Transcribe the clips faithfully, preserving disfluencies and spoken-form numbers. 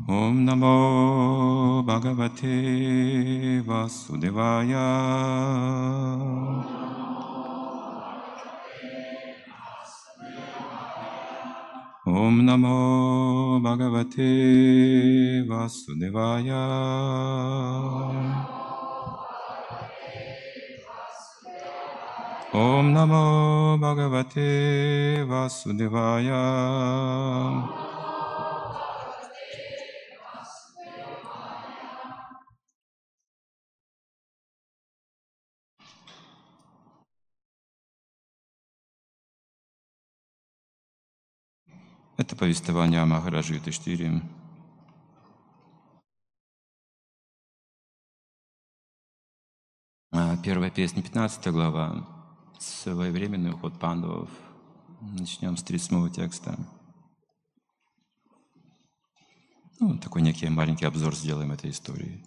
Ом намо Бхагавате Васудевая. Ом намо Бхагавате Васудевая. Ом намо Бхагавате Васудевая. Это повествование о Махараджи Юдхиштире. Первая песня, пятнадцатая глава. Своевременный уход пандавов. Начнем с тридцать седьмого текста. Ну, такой некий маленький обзор сделаем этой истории.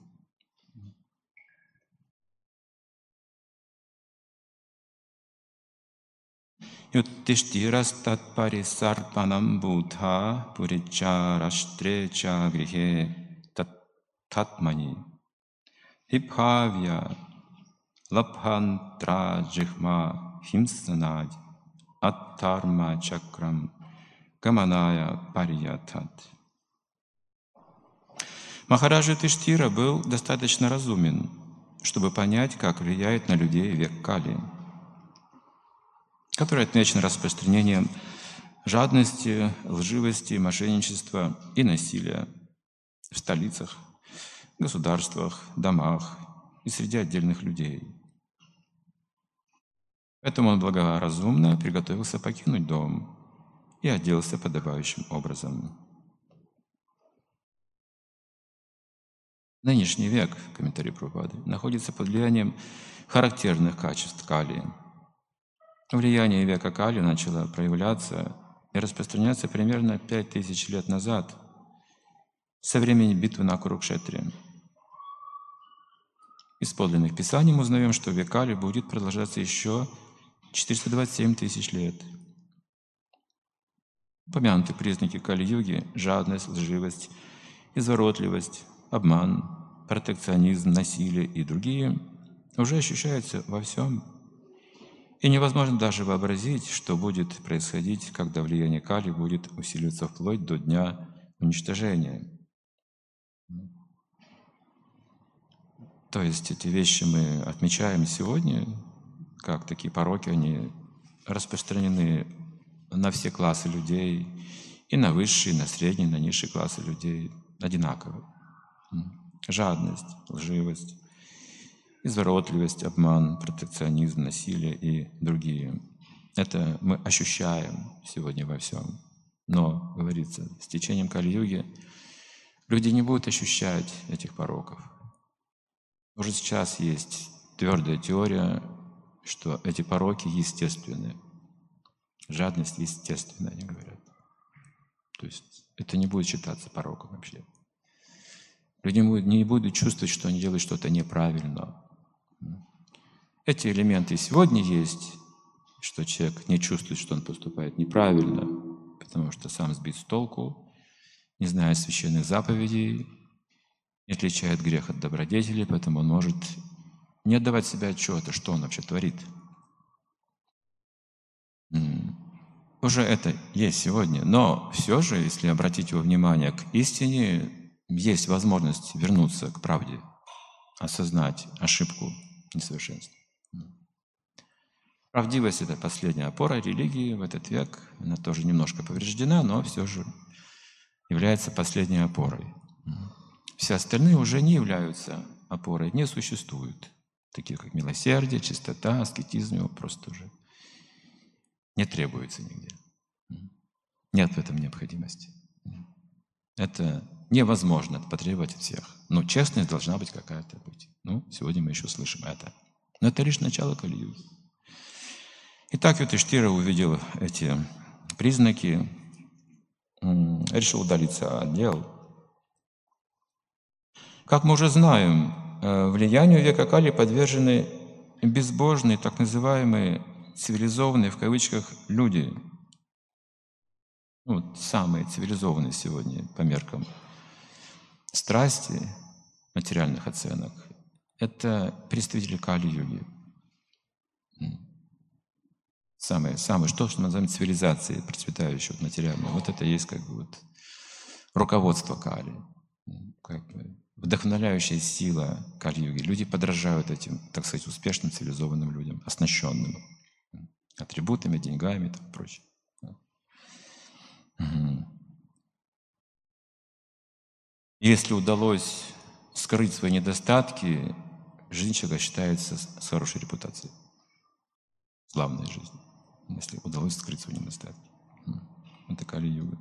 Юдхиштирастат парисарпанам будха пуричараштре-ча грихе татмани хипхавья лабхантра джихма химсанадь аттарма чакрам гаманая париятат. Махараджа Юдхиштира был достаточно разумен, чтобы понять, как влияет на людей век Кали, который отмечен распространением жадности, лживости, мошенничества и насилия в столицах, государствах, домах и среди отдельных людей. Поэтому он благоразумно приготовился покинуть дом и оделся подобающим образом. Нынешний век, комментарий Прабхупады, находится под влиянием характерных качеств Кали. Влияние века Кали начало проявляться и распространяться примерно пять тысяч лет назад, со времени битвы на Курукшетре. Из подлинных писаний мы узнаем, что век Кали будет продолжаться еще четыреста двадцать семь тысяч лет. Упомянуты признаки Кали-юги — жадность, лживость, изворотливость, обман, протекционизм, насилие и другие — уже ощущаются во всем. И невозможно даже вообразить, что будет происходить, когда влияние Кали будет усиливаться вплоть до дня уничтожения. То есть эти вещи мы отмечаем сегодня, как такие пороки, они распространены на все классы людей, и на высшие, и на средние, и на низшие классы людей одинаково. Жадность, лживость, изворотливость, обман, протекционизм, насилие и другие. Это мы ощущаем сегодня во всем. Но, говорится, с течением Кали-юги люди не будут ощущать этих пороков. Уже сейчас есть твердая теория, что эти пороки естественны. Жадность естественна, они говорят. То есть это не будет считаться пороком вообще. Люди не будут чувствовать, что они делают что-то неправильно. Эти элементы сегодня есть, что человек не чувствует, что он поступает неправильно, потому что сам сбит с толку, не знает священных заповедей, не отличает грех от добродетели, поэтому он может не отдавать себе отчета, что он вообще творит. Уже это есть сегодня, но все же, если обратить его внимание к истине, есть возможность вернуться к правде, осознать ошибку, несовершенство. Правдивость — это последняя опора религии в этот век. Она тоже немножко повреждена, но все же является последней опорой. Все остальные уже не являются опорой, не существуют. Такие как милосердие, чистота, аскетизм, его просто уже не требуется нигде. Нет в этом необходимости. Это невозможно потребовать от всех. Но честность должна быть какая-то быть. Ну, сегодня мы еще слышим это. Но это лишь начало Кали-юги. Итак, Юдхиштира увидел эти признаки, решил удалиться от дел. Как мы уже знаем, влиянию века Кали подвержены безбожные, так называемые цивилизованные, в кавычках, люди. Ну, самые цивилизованные сегодня по меркам страсти материальных оценок — это представители Кали-юги. Самое, самое, что, что мы называем цивилизацией, процветающей вот, материальной. Вот это и есть как бы вот руководство Кали, как бы вдохновляющая сила Кали-юги. Люди подражают этим, так сказать, успешным цивилизованным людям, оснащенным атрибутами, деньгами и так прочее. Угу. Если удалось скрыть свои недостатки, жизнь человека считается с хорошей репутацией, славной жизнью, если удалось скрыть свои недостатки. Это Кали-юга.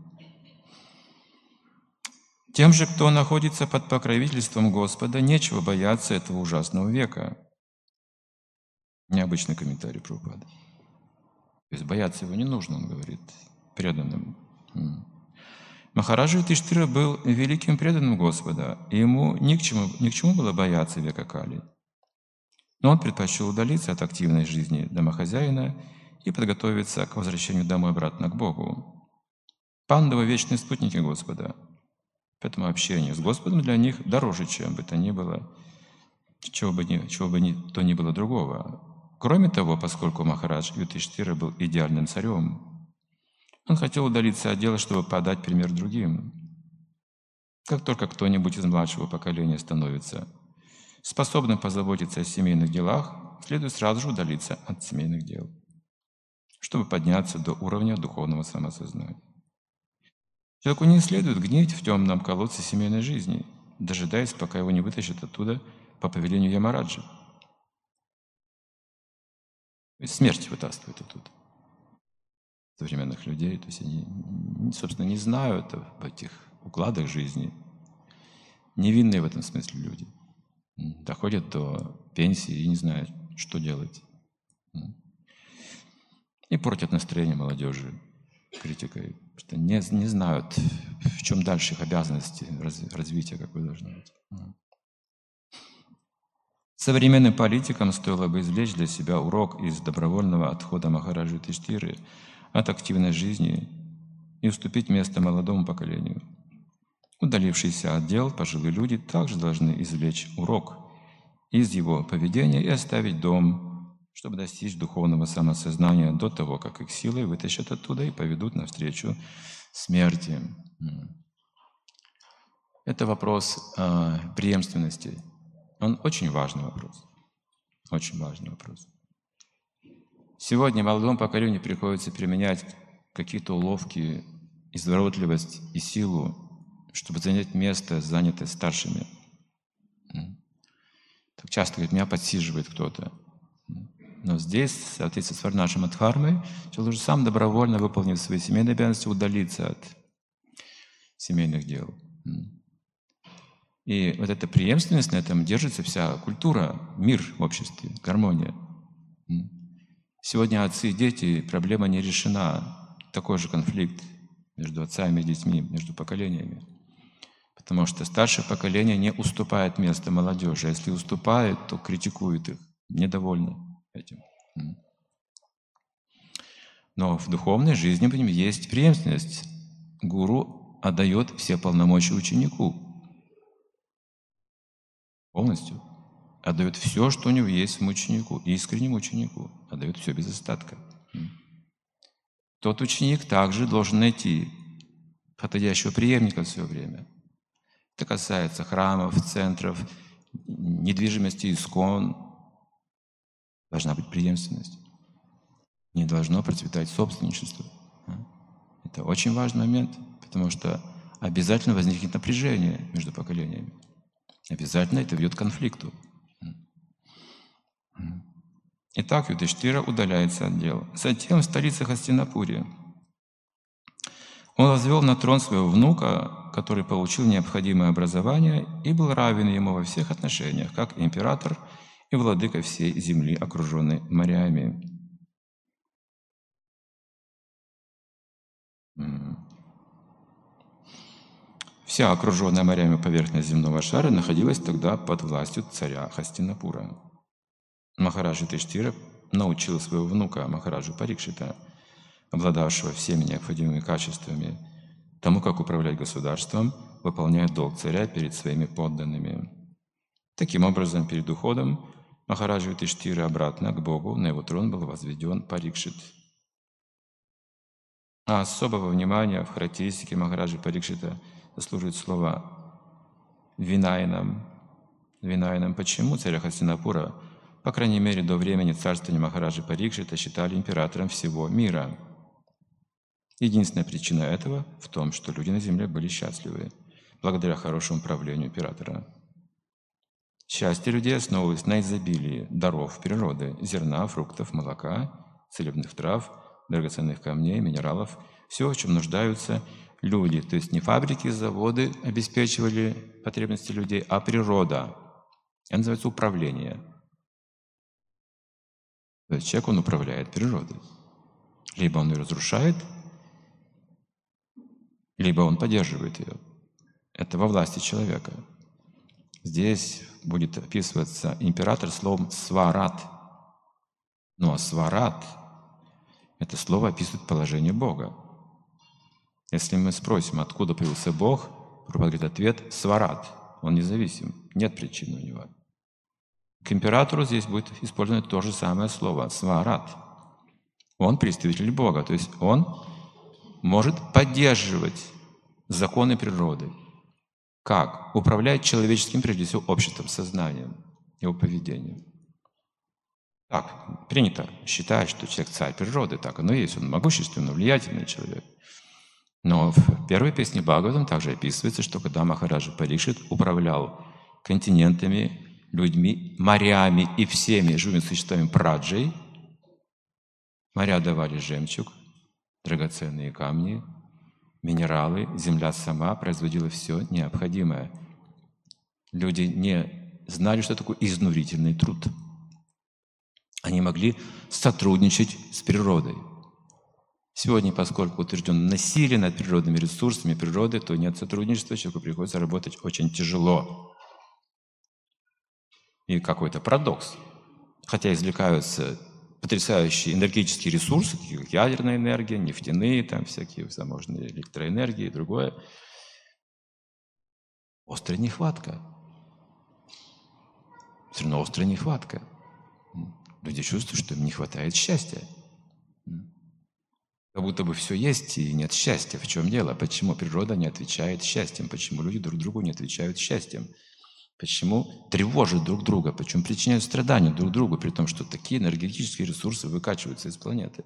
Тем же, кто находится под покровительством Господа, нечего бояться этого ужасного века. Необычный комментарий Прабхупады. То есть бояться его не нужно, он говорит, преданным. Махараджа Юдхиштхира был великим преданным Господа, и ему ни к чему, ни к чему было бояться века Кали. Но он предпочел удалиться от активной жизни домохозяина и подготовиться к возвращению домой обратно к Богу. Пандавы — вечные спутники Господа, поэтому общение с Господом для них дороже, чем бы то ни было, чего бы ни, чего бы ни, то ни было другого. Кроме того, поскольку Махарадж Юдхиштхира был идеальным царем, он хотел удалиться от дела, чтобы подать пример другим. Как только кто-нибудь из младшего поколения становится способным позаботиться о семейных делах, следует сразу же удалиться от семейных дел, чтобы подняться до уровня духовного самосознания. Человеку не следует гнить в темном колодце семейной жизни, дожидаясь, пока его не вытащат оттуда по повелению Ямараджи. То есть смерть вытаскивает оттуда современных людей. То есть они, собственно, не знают об этих укладах жизни. Невинные в этом смысле люди. Доходят до пенсии и не знают, что делать. И портят настроение молодежи критикой, что не, не знают, в чем дальше их обязанности, развития какое должно быть. Современным политикам стоило бы извлечь для себя урок из добровольного отхода Махараджи Юдхиштхиры от активной жизни и уступить место молодому поколению. Удалившиеся от дел пожилые люди также должны извлечь урок из его поведения и оставить дом, чтобы достичь духовного самосознания до того, как их силой вытащат оттуда и поведут навстречу смерти. Это вопрос э, преемственности. Он очень важный вопрос. Очень важный вопрос. Сегодня молодому поколению приходится применять какие-то уловки, изворотливость и силу, чтобы занять место, занятое старшими. Так часто говорит, меня подсиживает кто-то. Но здесь, в соответствии с Варнашем Адхармой, человек должен сам добровольно, выполнив свои семейные обязанности, удалиться от семейных дел. И вот эта преемственность, на этом держится вся культура, мир в обществе, гармония. Сегодня отцы и дети, проблема не решена. Такой же конфликт между отцами и детьми, между поколениями. Потому что старшее поколение не уступает место молодежи. А если уступает, то критикует их, недовольны этим. Но в духовной жизни в нем есть преемственность. Гуру отдает все полномочия ученику. Полностью. Отдает все, что у него есть своему ученику, искреннему ученику. Отдает все без остатка. Тот ученик также должен найти подходящего преемника в свое время. Это касается храмов, центров, недвижимости искон. Должна быть преемственность. Не должно процветать собственничество. Это очень важный момент, потому что обязательно возникнет напряжение между поколениями. Обязательно это ведет к конфликту. Итак, Юдхиштхира удаляется от дел. Затем в столице Хастинапуре он возвел на трон своего внука, который получил необходимое образование и был равен ему во всех отношениях, как император и владыка всей земли, окруженной морями. Вся окруженная морями поверхность земного шара находилась тогда под властью царя Хастинапура. Махарадж Юдхиштхира научил своего внука Махараджу Парикшита, обладавшего всеми необходимыми качествами, тому, как управлять государством, выполняя долг царя перед своими подданными. Таким образом, перед уходом Махараджа Юдхиштхира обратно к Богу на его трон был возведен Парикшит. А особого внимания в характеристике Махараджи Парикшита заслуживает слово «винайнам». Винайнам. Почему царя Хастинапура, по крайней мере до времени царствования Махараджи Парикшита, считали императором всего мира? Единственная причина этого в том, что люди на земле были счастливы, благодаря хорошему управлению императора. Счастье людей основывалось на изобилии даров природы, зерна, фруктов, молока, целебных трав, драгоценных камней, минералов, все, в чем нуждаются люди. То есть не фабрики, заводы обеспечивали потребности людей, а природа. Это называется управление. То есть человек, он управляет природой. Либо он ее разрушает, либо он поддерживает ее. Это во власти человека. Здесь будет описываться император словом «сварат». Ну а «сварат» — это слово описывает положение Бога. Если мы спросим, откуда появился Бог, Прабхупада говорит ответ «сварат». Он независим, нет причины у него. К императору здесь будет использовано то же самое слово «сварат». Он представитель Бога, то есть он может поддерживать законы природы. Как? Управлять человеческим, прежде всего, обществом, сознанием, его поведением. Так, принято считать, что человек царь природы, так оно и есть, он могущественный, влиятельный человек. Но в первой песне Бхагаватам также описывается, что когда Махараджа Парикшит управлял континентами, людьми, морями и всеми живыми существами праджей, моря давали жемчуг, драгоценные камни, минералы, земля сама производила все необходимое. Люди не знали, что такое изнурительный труд. Они могли сотрудничать с природой. Сегодня, поскольку утверждено насилие над природными ресурсами природы, то нет сотрудничества, человеку приходится работать очень тяжело. И какой-то парадокс. Хотя извлекаются потрясающие энергетические ресурсы, такие как ядерная энергия, нефтяные, там всякие возможные электроэнергии и другое. Острая нехватка. Все равно острая нехватка. Люди чувствуют, что им не хватает счастья. Как будто бы все есть и нет счастья. В чем дело? Почему природа не отвечает счастьем? Почему люди друг другу не отвечают счастьем? Почему тревожат друг друга? Почему причиняют страдания друг другу, при том, что такие энергетические ресурсы выкачиваются из планеты?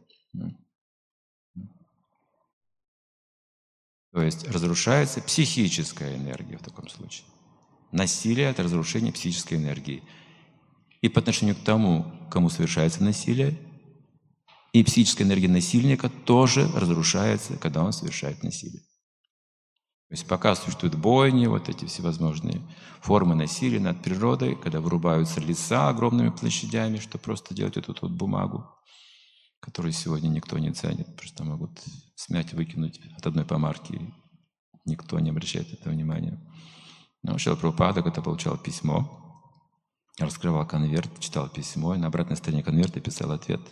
То есть разрушается психическая энергия в таком случае. Насилие – это разрушение психической энергии. И по отношению к тому, кому совершается насилие, и психическая энергия насильника тоже разрушается, когда он совершает насилие. То есть пока существуют бойни, вот эти всевозможные формы насилия над природой, когда вырубаются леса огромными площадями, чтобы просто делать эту вот бумагу, которую сегодня никто не ценит, просто могут смять, выкинуть от одной помарки, и никто не обращает на это внимания. Но Шрила Прабхупада, когда получал письмо, раскрывал конверт, читал письмо, и на обратной стороне конверта писал ответ.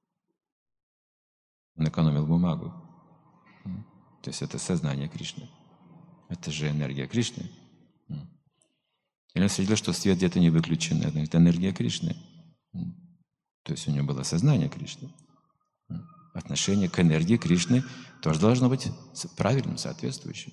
Он экономил бумагу. То есть это сознание Кришны. Это же энергия Кришны. И он следил, что свет где-то не выключен. Это энергия Кришны. То есть у него было сознание Кришны. Отношение к энергии Кришны тоже должно быть правильным, соответствующим.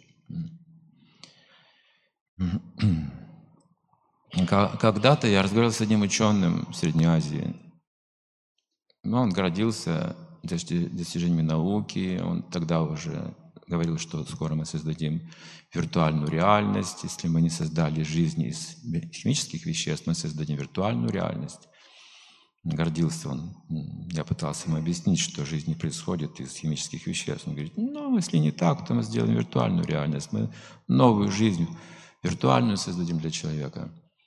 Когда-то я разговаривал с одним ученым в Средней Азии. Он гордился достижениями науки. Он тогда уже говорил, что скоро мы создадим виртуальную реальность. Если мы не создали жизнь из химических веществ, мы создадим виртуальную реальность. Гордился он. Я пытался ему объяснить, что жизнь не происходит из химических веществ. Он говорит, ну, если не так, то мы сделаем виртуальную реальность. Мы новую жизнь виртуальную создадим для человека.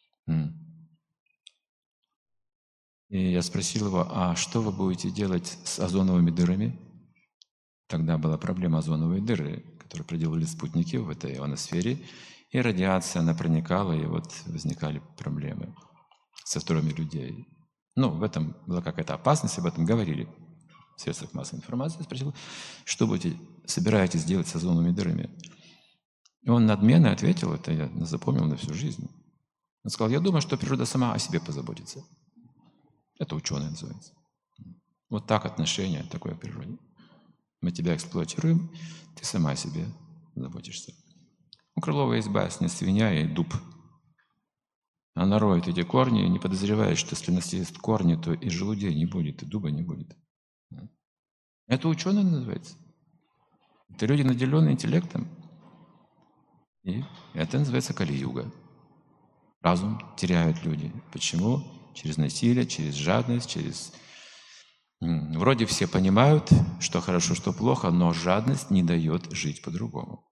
И я спросил его, а что вы будете делать с озоновыми дырами? Тогда была проблема озоновой дыры, которую проделали спутники в этой ионосфере, и радиация, она проникала, и вот возникали проблемы со здоровьем людей. Ну, в этом была какая-то опасность, об этом говорили в средствах массовой информации. Я спросил, что будете, собираетесь делать с озоновыми дырами? И он надменно ответил, это я запомнил на всю жизнь. Он сказал, я думаю, что природа сама о себе позаботится. Это ученый называется. Вот так отношение такое к природе. Мы тебя эксплуатируем, ты сама о себе заботишься. У Крылова есть басня «Свинья и дуб». Она роет эти корни и не подозревает, что если съест корни, то и желудей не будет, и дуба не будет. Это ученый называется. Это люди, наделенные интеллектом. И это называется Кали-юга. Разум теряют люди. Почему? Через насилие, через жадность, через... Вроде все понимают, что хорошо, что плохо, но жадность не дает жить по-другому.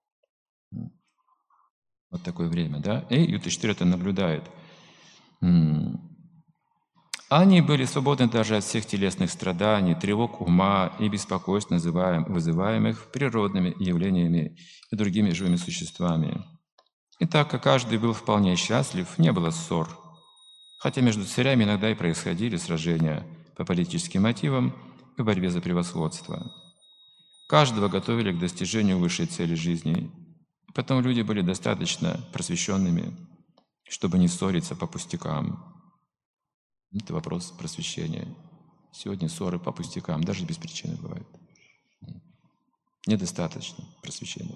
Вот такое время, да? И Юдхиштхира это наблюдает. Они были свободны даже от всех телесных страданий, тревог ума и беспокойств, называем, вызываемых природными явлениями и другими живыми существами. И так как каждый был вполне счастлив, не было ссор. Хотя между царями иногда и происходили сражения по политическим мотивам и борьбе за превосходство. Каждого готовили к достижению высшей цели жизни. Поэтому люди были достаточно просвещенными, чтобы не ссориться по пустякам. Это вопрос просвещения. Сегодня ссоры по пустякам, даже без причины бывают. Недостаточно просвещения.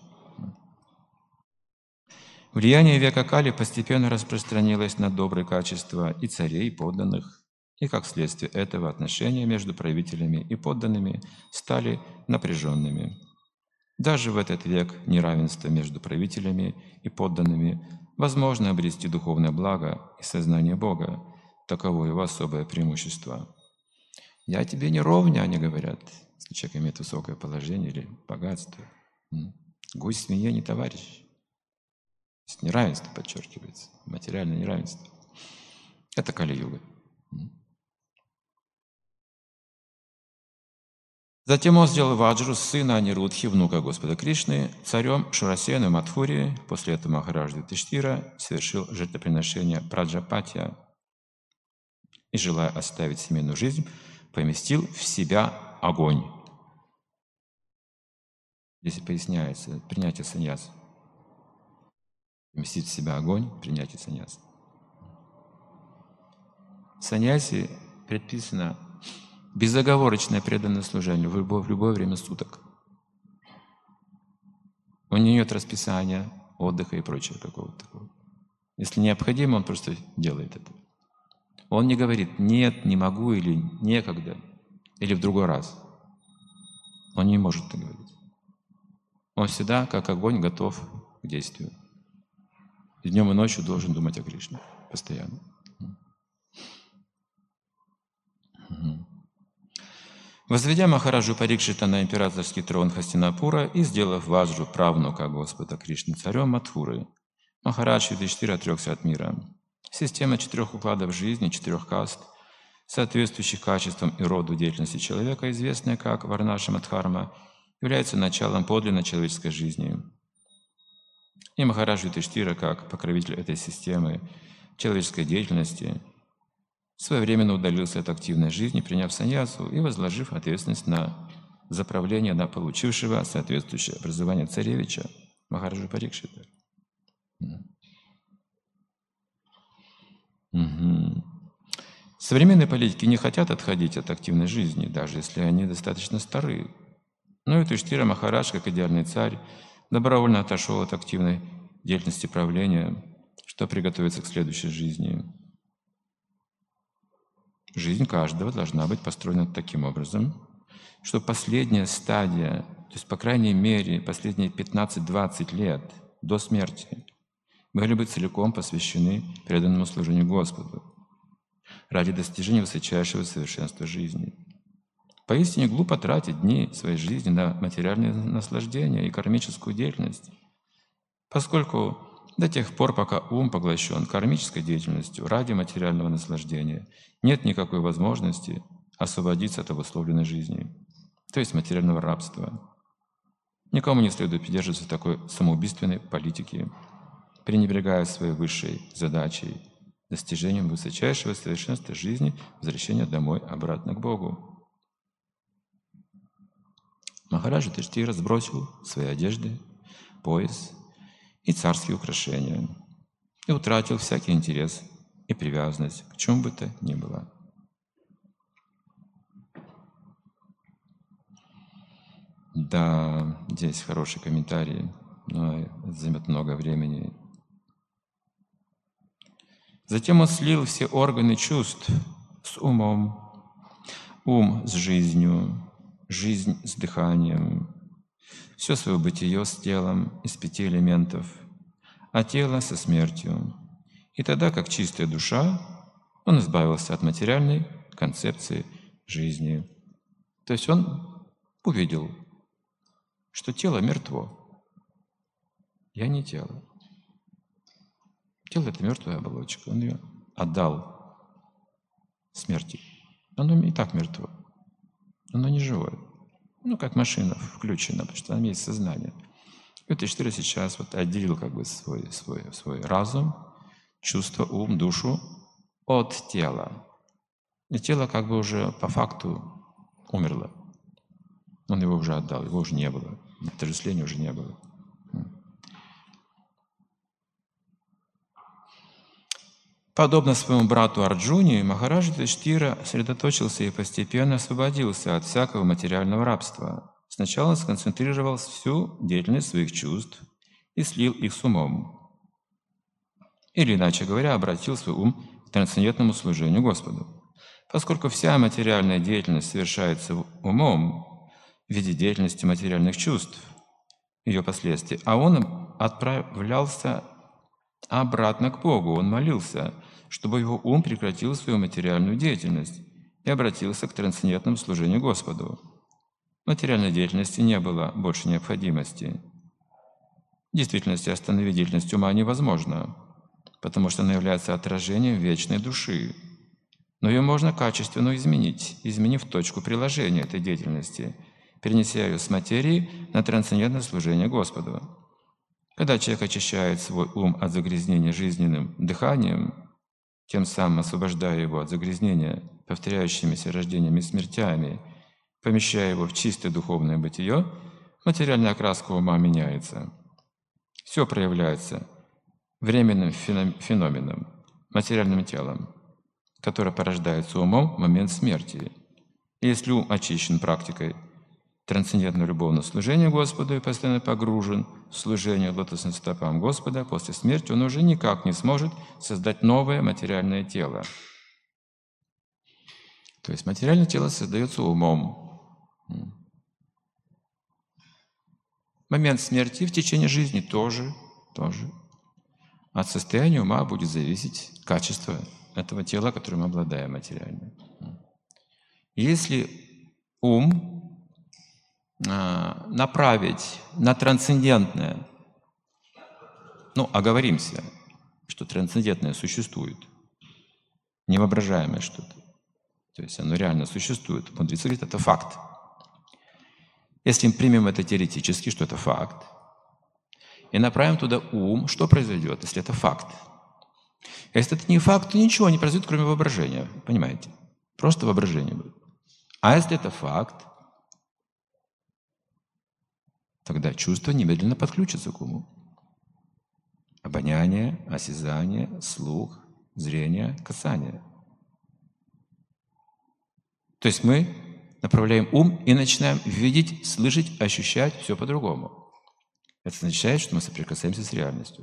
Влияние века Кали постепенно распространилось на добрые качества и царей, и подданных, и как следствие этого отношения между правителями и подданными стали напряженными. Даже в этот век неравенства между правителями и подданными возможно обрести духовное благо и сознание Бога. Таково его особое преимущество. «Я тебе не ровня», они говорят, если человек имеет высокое положение или богатство. «Гусь свинье не товарищ». То есть неравенство подчеркивается, материальное неравенство. Это Кали-юга. Затем он сделал Ваджру, сына Анирудхи, внука Господа Кришны, царем Шурасену Мадхури. После этого Махарадж Юдхиштхира совершил жертвоприношение Праджапатия и, желая оставить семейную жизнь, поместил в себя огонь. Здесь поясняется принятие саньяса. Поместить в себя огонь, принятие саньяса. Саньяси предписано безоговорочное преданное служение в любое, в любое время суток. У него нет расписания, отдыха и прочего какого-то такого. Если необходимо, он просто делает это. Он не говорит «нет, не могу» или «некогда» или «в другой раз». Он не может так говорить. Он всегда, как огонь, готов к действию. И днем и ночью должен думать о Кришне постоянно. Возведя Махараджу Парикшита на императорский трон Хастинапура и сделав Ваджру правнука Господа Кришны царем Мадхуры, Махарадж Юдхиштхира отрекся от мира. Система четырех укладов жизни, четырех каст, соответствующих качествам и роду деятельности человека, известная как Варнашама-дхарма, является началом подлинной человеческой жизни. И Махарадж Юдхиштхира, как покровитель этой системы человеческой деятельности, своевременно удалился от активной жизни, приняв саньясу и возложив ответственность на заправление на получившего соответствующее образование царевича Махараджа Парикшита. Угу. Современные политики не хотят отходить от активной жизни, даже если они достаточно стары. Но Юдхиштхира Махарадж, как идеальный царь, добровольно отошел от активной деятельности правления, чтобы приготовиться к следующей жизни. Жизнь каждого должна быть построена таким образом, что последняя стадия, то есть, по крайней мере, последние пятнадцать-двадцать лет до смерти, были бы целиком посвящены преданному служению Господу ради достижения высочайшего совершенства жизни. Поистине глупо тратить дни своей жизни на материальные наслаждения и кармическую деятельность, поскольку до тех пор, пока ум поглощен кармической деятельностью ради материального наслаждения, нет никакой возможности освободиться от обусловленной жизни, то есть материального рабства. Никому не следует придерживаться такой самоубийственной политики, пренебрегая своей высшей задачей, достижением высочайшего совершенства жизни, возвращения домой обратно к Богу. Махарадж Юдхиштхира сбросил свои одежды, пояс и царские украшения, и утратил всякий интерес и привязанность к чему бы то ни было. Да, здесь хороший комментарий, но это займет много времени. Затем он слил все органы чувств с умом, ум с жизнью, жизнь с дыханием, все свое бытие с телом из пяти элементов, а тело со смертью. И тогда, как чистая душа, он избавился от материальной концепции жизни. То есть он увидел, что тело мертво. Я не тело. Тело — это мертвая оболочка. Он ее отдал смерти. Оно и так мертво. Оно не живое. Ну, как машина включена, потому что там есть сознание. И вот Ишвара сейчас вот отделил как бы свой, свой, свой разум, чувство, ум, душу от тела. И тело как бы уже по факту умерло. Он его уже отдал, его уже не было. Отождествления уже не было. Подобно своему брату Арджуне, Махарадж Юдхиштира сосредоточился и постепенно освободился от всякого материального рабства. Сначала сконцентрировал всю деятельность своих чувств и слил их с умом. Или, иначе говоря, обратил свой ум к трансцендентному служению Господу. Поскольку вся материальная деятельность совершается умом в виде деятельности материальных чувств, ее последствий, а он отправлялся обратно к Богу, он молился, чтобы его ум прекратил свою материальную деятельность и обратился к трансцендентному служению Господу. В материальной деятельности не было больше необходимости. В действительности остановить деятельность ума невозможно, потому что она является отражением вечной души. Но ее можно качественно изменить, изменив точку приложения этой деятельности, перенеся ее с материи на трансцендентное служение Господу. Когда человек очищает свой ум от загрязнения жизненным дыханием, тем самым освобождая его от загрязнения повторяющимися рождениями и смертями, помещая его в чистое духовное бытие, материальная окраска ума меняется. Все проявляется временным феноменом, материальным телом, которое порождается умом в момент смерти. И если ум очищен практикой трансцендентного любовного служения Господу и постоянно погружен в служение лотосным стопам Господа, после смерти он уже никак не сможет создать новое материальное тело. То есть материальное тело создается умом. В момент смерти, в течение жизни тоже, тоже. От состояния ума будет зависеть качество этого тела, которым мы обладаем материально. Если ум направить на трансцендентное, ну, оговоримся, что трансцендентное существует, невоображаемое что-то, то есть оно реально существует. Мудрецы говорят, это факт. Если мы примем это теоретически, что это факт, и направим туда ум, что произойдет, если это факт? Если это не факт, то ничего не произойдет, кроме воображения, понимаете? Просто воображение будет. А если это факт, тогда чувство немедленно подключится к уму. Обоняние, осязание, слух, зрение, касание. То есть мы направляем ум и начинаем видеть, слышать, ощущать все по-другому. Это означает, что мы соприкасаемся с реальностью.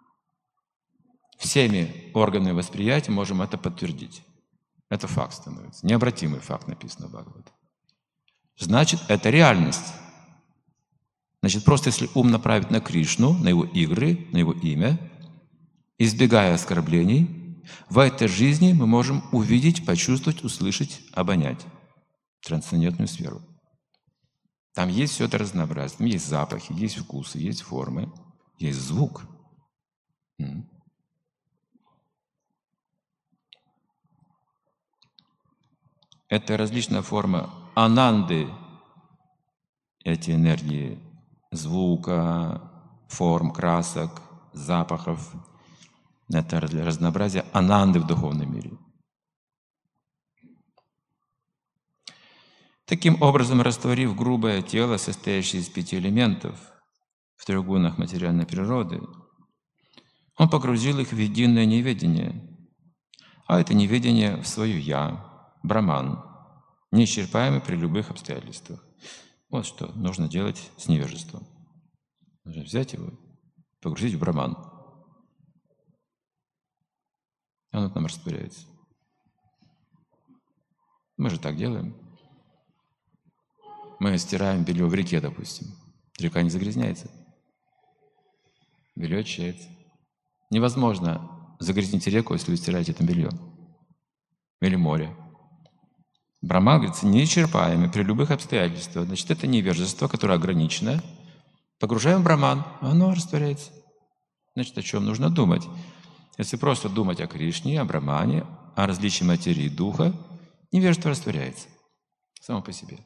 Всеми органами восприятия можем это подтвердить. Это факт становится. Необратимый факт написано в Бхагават. Значит, это реальность. Значит, просто если ум направить на Кришну, на его игры, на его имя, избегая оскорблений, в этой жизни мы можем увидеть, почувствовать, услышать, обонять трансцендентную сферу. Там есть все это разнообразие. Там есть запахи, есть вкусы, есть формы, есть звук. Это различная форма ананды, эти энергии звука, форм, красок, запахов. Это разнообразие ананды в духовном мире. Таким образом, растворив грубое тело, состоящее из пяти элементов в трех гунах материальной природы, Он погрузил их в единое неведение. А это неведение в свое «я», Браман, неисчерпаемый при любых обстоятельствах. Вот что нужно делать с невежеством. Нужно взять его, погрузить в Браман. И оно там растворяется. Мы же так делаем. Мы стираем белье в реке, допустим. Река не загрязняется. Белье очищается. Невозможно загрязнить реку, если вы стираете там белье. Или море. Браман, говорится, неисчерпаемый при любых обстоятельствах. Значит, это невежество, которое ограничено. Погружаем в Браман, оно растворяется. Значит, о чем нужно думать? Если просто думать о Кришне, о Брамане, о различии материи и духа, невежество растворяется само по себе.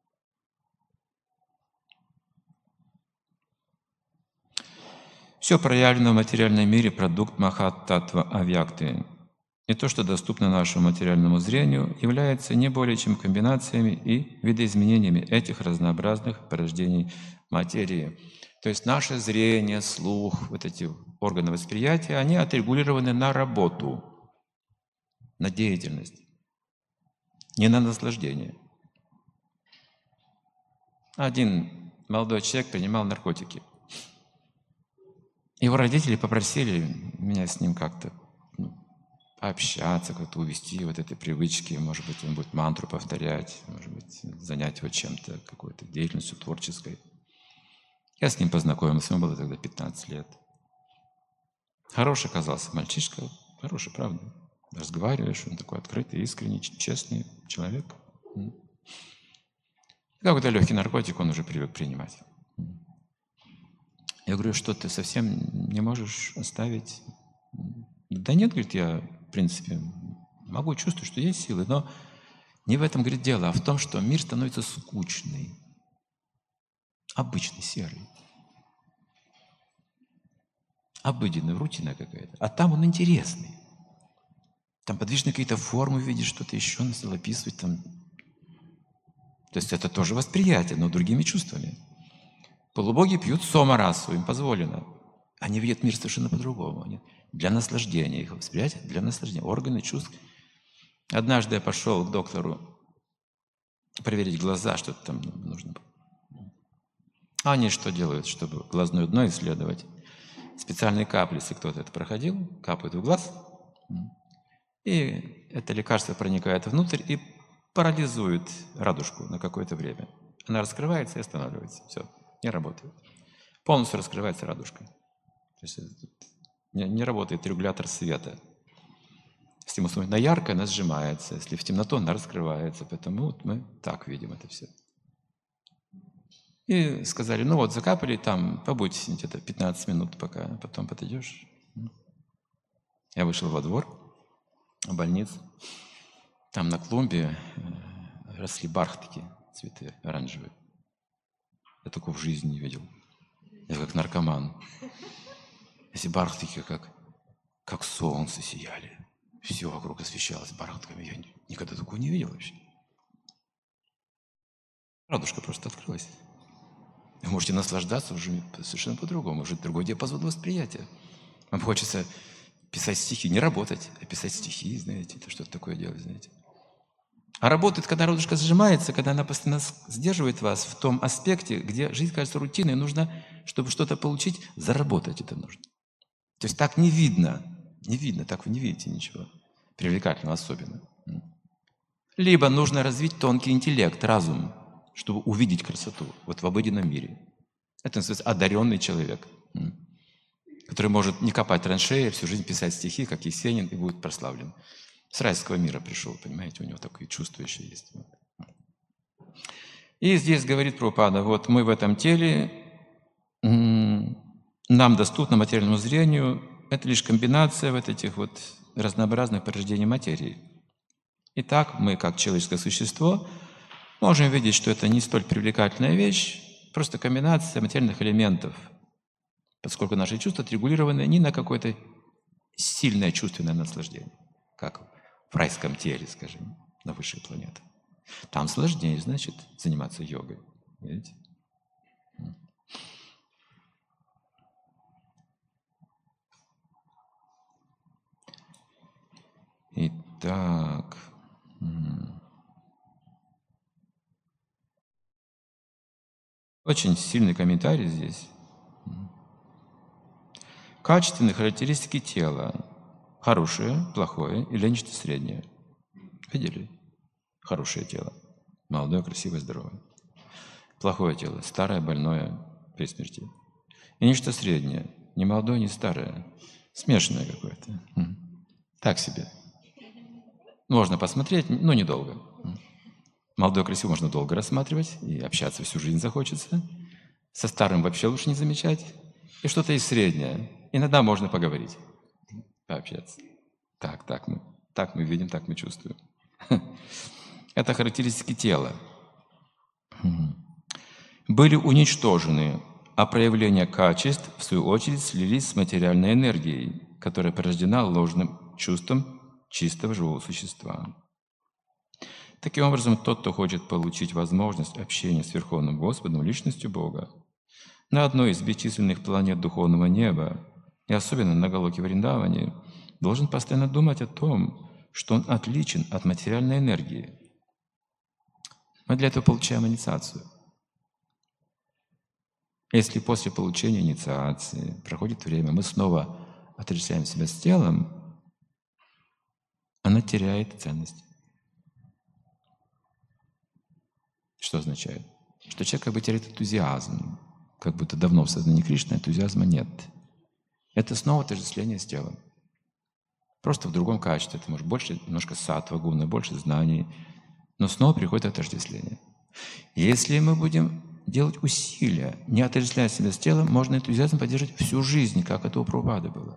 Все проявлено в материальном мире – продукт Махат-Таттва Авьякты. И то, что доступно нашему материальному зрению, является не более чем комбинациями и видоизменениями этих разнообразных порождений материи. То есть наше зрение, слух, вот эти органы восприятия, они отрегулированы на работу, на деятельность, не на наслаждение. Один молодой человек принимал наркотики. Его родители попросили меня с ним как-то ну, пообщаться, как-то увести вот этой привычки. Может быть, он будет мантру повторять, может быть, занять его чем-то, какой-то деятельностью творческой. Я с ним познакомился, ему было тогда пятнадцать лет. Хороший оказался мальчишка, хороший, правда. Разговариваешь, он такой открытый, искренний, честный человек. Какой-то легкий наркотик он уже привык принимать. Я говорю, что ты совсем не можешь оставить? Да нет, говорит, я, в принципе, могу чувствовать, что есть силы, но не в этом, говорит, дело, а в том, что мир становится скучный, обычный, серый, обыденный, рутина какая-то. А там он интересный. Там подвижные какие-то формы видишь, что-то еще начал описывать. Там. То есть это тоже восприятие, но другими чувствами. Полубоги пьют сомарасу, им позволено. Они видят мир совершенно по-другому. Они для наслаждения, их восприятие для наслаждения, органы чувств. Однажды я пошел к доктору проверить глаза, что-то там нужно было. А они что делают, чтобы глазное дно исследовать? Специальные капли, если кто-то это проходил, капают в глаз, и это лекарство проникает внутрь и парализует радужку на какое-то время. Она раскрывается и останавливается. Все. Не работает. Полностью раскрывается радужка. То есть не, не работает регулятор света. Если мы смотрим на яркое, она сжимается. Если в темноту, она раскрывается. Поэтому вот мы так видим это все. И сказали, ну вот, закапали там, побудь где-то пятнадцать минут, пока потом подойдешь. Я вышел во двор, в больницу. Там на клумбе росли бархатки, цветы оранжевые. Я такого в жизни не видел. Я как наркоман. Эти бархатки как, как солнце сияли. Все вокруг освещалось бархатками. Я никогда такого не видел вообще. Радужка просто открылась. Вы можете наслаждаться уже совершенно по-другому. Уже другой диапазон восприятия. Вам хочется писать стихи, не работать, а писать стихи, знаете, это что-то такое делать, знаете. А работает, когда радужка сжимается, когда она постоянно сдерживает вас в том аспекте, где жизнь кажется рутиной, нужно, чтобы что-то получить, заработать это нужно. То есть так не видно, не видно, так вы не видите ничего привлекательного особенно. Либо нужно развить тонкий интеллект, разум, чтобы увидеть красоту вот в обыденном мире. Это называется одаренный человек, который может не копать траншеи, всю жизнь писать стихи, как Есенин, и будет прославлен. С райского мира пришел, понимаете, у него такое чувствующее есть. И здесь говорит Прабхупада, вот мы в этом теле, нам доступно материальному зрению, это лишь комбинация вот этих вот разнообразных порождений материи. Итак, мы, как человеческое существо, можем видеть, что это не столь привлекательная вещь, просто комбинация материальных элементов, поскольку наши чувства отрегулированы не на какое-то сильное чувственное наслаждение, как в райском теле, скажем, на высшей планете. Там сложнее, значит, заниматься йогой. Видите? Так. Очень сильный комментарий здесь. Качественные характеристики тела. Хорошее, плохое или нечто среднее. Видели? Хорошее тело. Молодое, красивое, здоровое. Плохое тело. Старое, больное, при смерти. И нечто среднее. Не молодое, не старое. Смешанное какое-то. Так себе. Можно посмотреть, но недолго. Молодое, красивое можно долго рассматривать, и общаться всю жизнь захочется. Со старым вообще лучше не замечать. И что-то и среднее. Иногда можно поговорить, пообщаться. Так, так мы, так мы видим, так мы чувствуем. Это характеристики тела. Были уничтожены, а проявления качеств, в свою очередь, слились с материальной энергией, которая порождена ложным чувством чистого живого существа. Таким образом, тот, кто хочет получить возможность общения с Верховным Господом, личностью Бога, на одной из бесчисленных планет духовного неба, и особенно на Галоке Вриндаване, должен постоянно думать о том, что он отличен от материальной энергии. Мы для этого получаем инициацию. Если после получения инициации проходит время, мы снова отождествляем себя с телом, она теряет ценность. Что означает? Что человек как бы теряет энтузиазм, как будто давно в сознании Кришны энтузиазма нет. Это снова отождествление с телом. Просто в другом качестве. Это может больше, немножко саттва гуна, больше знаний, но снова приходит отождествление. Если мы будем делать усилия, не отождествляя себя с телом, можно энтузиазм поддерживать всю жизнь, как это у Прабхупады было.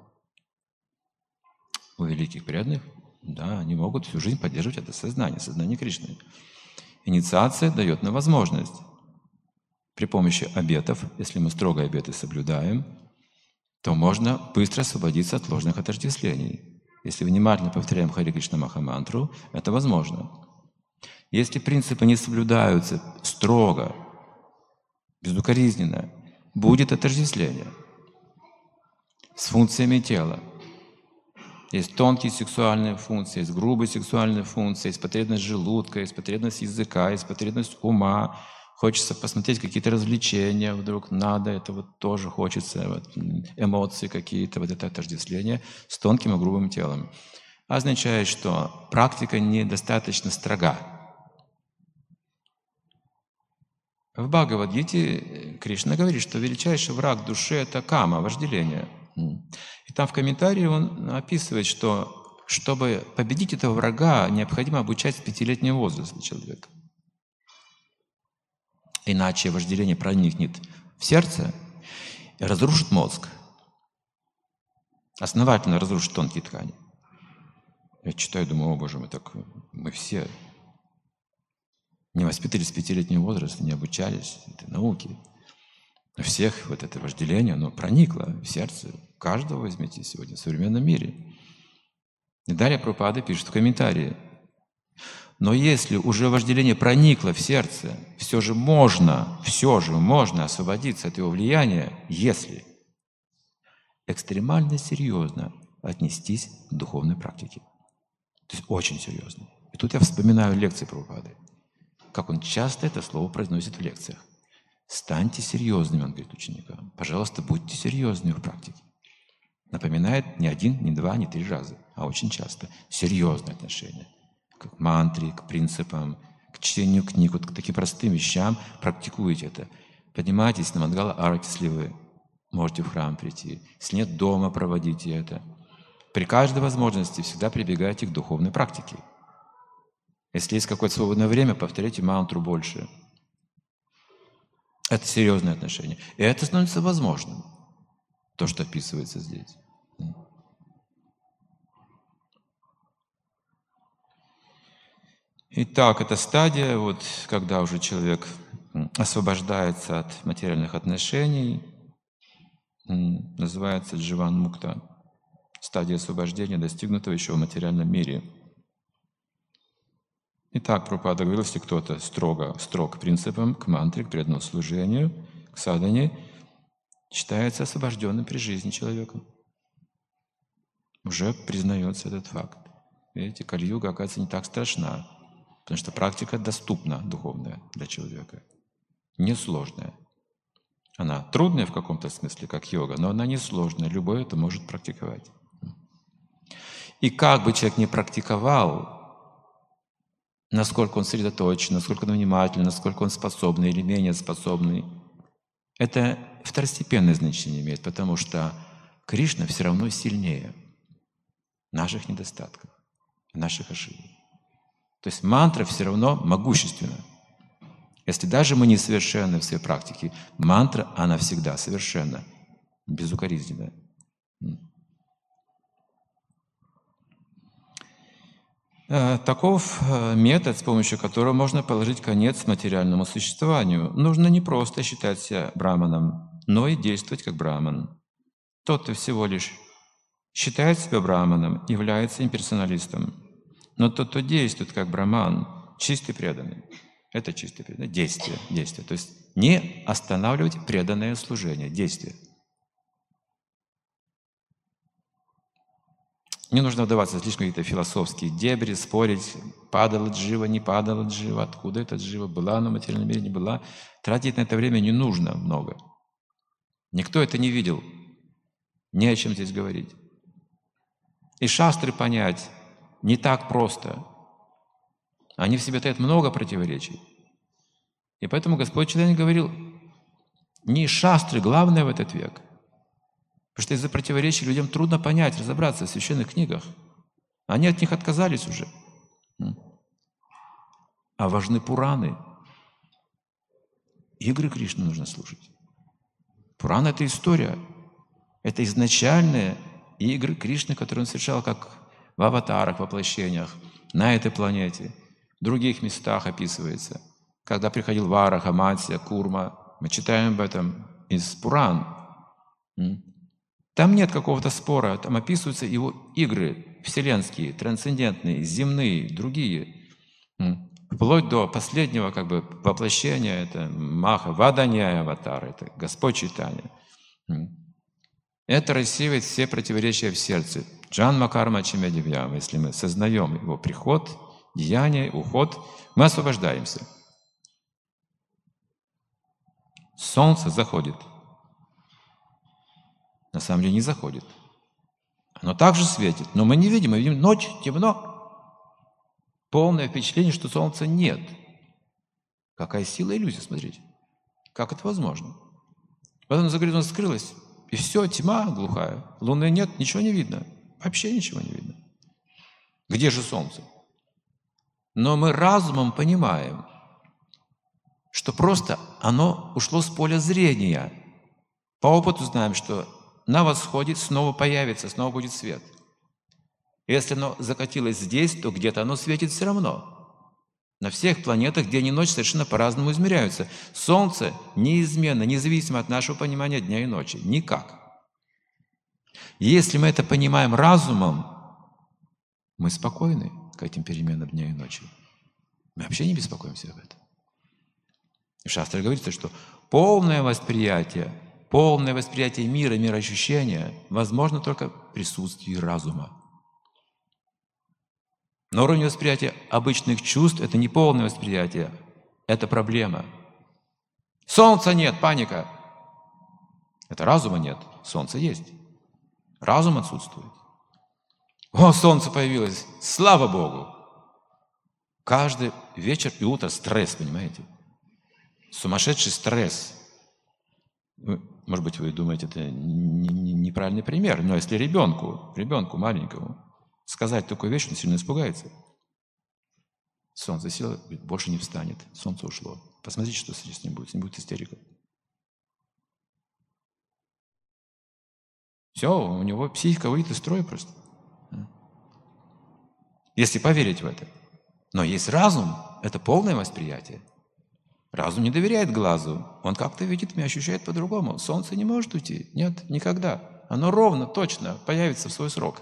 У великих преданных, да, они могут всю жизнь поддерживать это сознание, сознание Кришны. Инициация дает нам возможность при помощи обетов, если мы строго обеты соблюдаем, то можно быстро освободиться от ложных отождествлений. Если внимательно повторяем Харе Кришна Махамантру, это возможно. Если принципы не соблюдаются строго, безукоризненно, будет отождествление с функциями тела. Есть тонкие сексуальные функции, есть грубые сексуальные функции, есть потребность желудка, есть потребность языка, есть потребность ума. Хочется посмотреть какие-то развлечения, вдруг надо, это вот тоже хочется, вот, эмоции какие-то, вот это отождествление с тонким и грубым телом. Означает, что практика недостаточно строга. В Бхагавад-гите Кришна говорит, что величайший враг души – это кама, вожделение. И там в комментарии он описывает, что чтобы победить этого врага, необходимо обучать с пятилетнего возраста человека. Иначе вожделение проникнет в сердце и разрушит мозг. Основательно разрушит тонкие ткани. Я читаю, думаю, о Боже мой, так мы все не воспитались с пятилетнего возраста, не обучались этой науке. У всех вот это вожделение, оно проникло в сердце. Каждого возьмите сегодня в современном мире. И далее Прабхупада пишет в комментарии: но если уже вожделение проникло в сердце, все же можно, все же можно освободиться от его влияния, если экстремально серьезно отнестись к духовной практике. То есть очень серьезно. И тут я вспоминаю лекции Прабхупады, как он часто это слово произносит в лекциях. Станьте серьезными, он говорит ученикам. Пожалуйста, будьте серьезными в практике. Напоминает не один, не два, не три раза, а очень часто. Серьезное отношение к мантре, к принципам, к чтению книг, вот к таким простым вещам. Практикуйте это. Поднимайтесь на Мангала Арати, если вы можете в храм прийти. Если нет дома, проводите это. При каждой возможности всегда прибегайте к духовной практике. Если есть какое-то свободное время, повторяйте мантру больше. Это серьезное отношение. И это становится возможным, то, что описывается здесь. Итак, эта стадия, вот, когда уже человек освобождается от материальных отношений, называется дживан мукта. Стадия освобождения, достигнутого еще в материальном мире. Итак, Прабхупада говорил, если кто-то строго, строг к принципам, к мантре, к преданному служению, к садхане, считается освобожденным при жизни человеком. Уже признается этот факт. видите, Кали-юга, оказывается, не так страшна, потому что практика доступна, духовная, для человека, несложная. Она трудная в каком-то смысле, как йога, но она несложная, любой это может практиковать. И как бы человек не практиковал, насколько он сосредоточен, насколько он внимательный, насколько он способный или менее способный, это второстепенное значение имеет, потому что Кришна все равно сильнее наших недостатков, наших ошибок. То есть мантра все равно могущественна. Если даже мы не совершенны в своей практике, мантра, она всегда совершенна, безукоризненная. Таков метод, с помощью которого можно положить конец материальному существованию. Нужно не просто считать себя браманом, но и действовать как браман. Тот, кто всего лишь считает себя браманом, является имперсоналистом. Но тот, кто действует как браман, чистый преданный. Это чистое преданное. Действие, действие. То есть не останавливать преданное служение, действие. Не нужно вдаваться в слишком какие-то философские дебри, спорить, падала джива, не падала джива, откуда эта джива, была она в материальном мире, не была. Тратить на это время не нужно много. Никто это не видел. Не о чем здесь говорить. И шастры понять не так просто. Они в себе таят много противоречий. И поэтому Господь Чайтанья говорил, не шастры главное в этот век. Потому что из-за противоречий людям трудно понять, разобраться в священных книгах. Они от них отказались уже. А важны Пураны. Игры Кришны нужно слушать. Пуран — это история. Это изначальные игры Кришны, которые он совершал как в аватарах, воплощениях, на этой планете. В других местах описывается. Когда приходил Вараха, Матсья, Курма, мы читаем об этом из Пуран. Там нет какого-то спора, там описываются его игры вселенские, трансцендентные, земные, другие. Вплоть до последнего как бы воплощения, это Маха, Ваданяя аватар, это Господь Чайтанья. Это рассеивает все противоречия в сердце. Джанма карма чимедивьям. Если мы сознаем его приход, деяние, уход, мы освобождаемся. Солнце заходит. На самом деле не заходит. Оно также светит, но мы не видим, мы видим ночь, темно. Полное впечатление, что солнца нет. Какая сила иллюзии, смотрите. Как это возможно? Потом за горизонт скрылось, и все, тьма глухая. Луны нет, ничего не видно. Вообще ничего не видно. Где же солнце? Но мы разумом понимаем, что просто оно ушло с поля зрения. По опыту знаем, что на восходе снова появится, снова будет свет. Если оно закатилось здесь, то где-то оно светит все равно. На всех планетах день и ночь совершенно по-разному измеряются. Солнце неизменно, независимо от нашего понимания дня и ночи. Никак. Если мы это понимаем разумом, мы спокойны к этим переменам дня и ночи. Мы вообще не беспокоимся об этом. В Шастре говорится, что полное восприятие, полное восприятие мира, мироощущения возможно только в присутствии разума. На уровне восприятия обычных чувств это не полное восприятие, это проблема. Солнца нет, паника. Это разума нет, солнце есть. Разум отсутствует. О, солнце появилось, слава Богу! Каждый вечер и утро стресс, понимаете? Сумасшедший стресс. Может быть, вы думаете, это неправильный пример, но если ребенку, ребенку маленькому, сказать такую вещь, он сильно испугается. Солнце село, больше не встанет, солнце ушло. Посмотрите, что с ним будет, с ним будет истерика. Все, у него психика выйдет из строя просто. Если поверить в это. Но есть разум, это полное восприятие. Разум не доверяет глазу, он как-то видит меня, ощущает по-другому. Солнце не может уйти, нет, никогда. Оно ровно, точно появится в свой срок.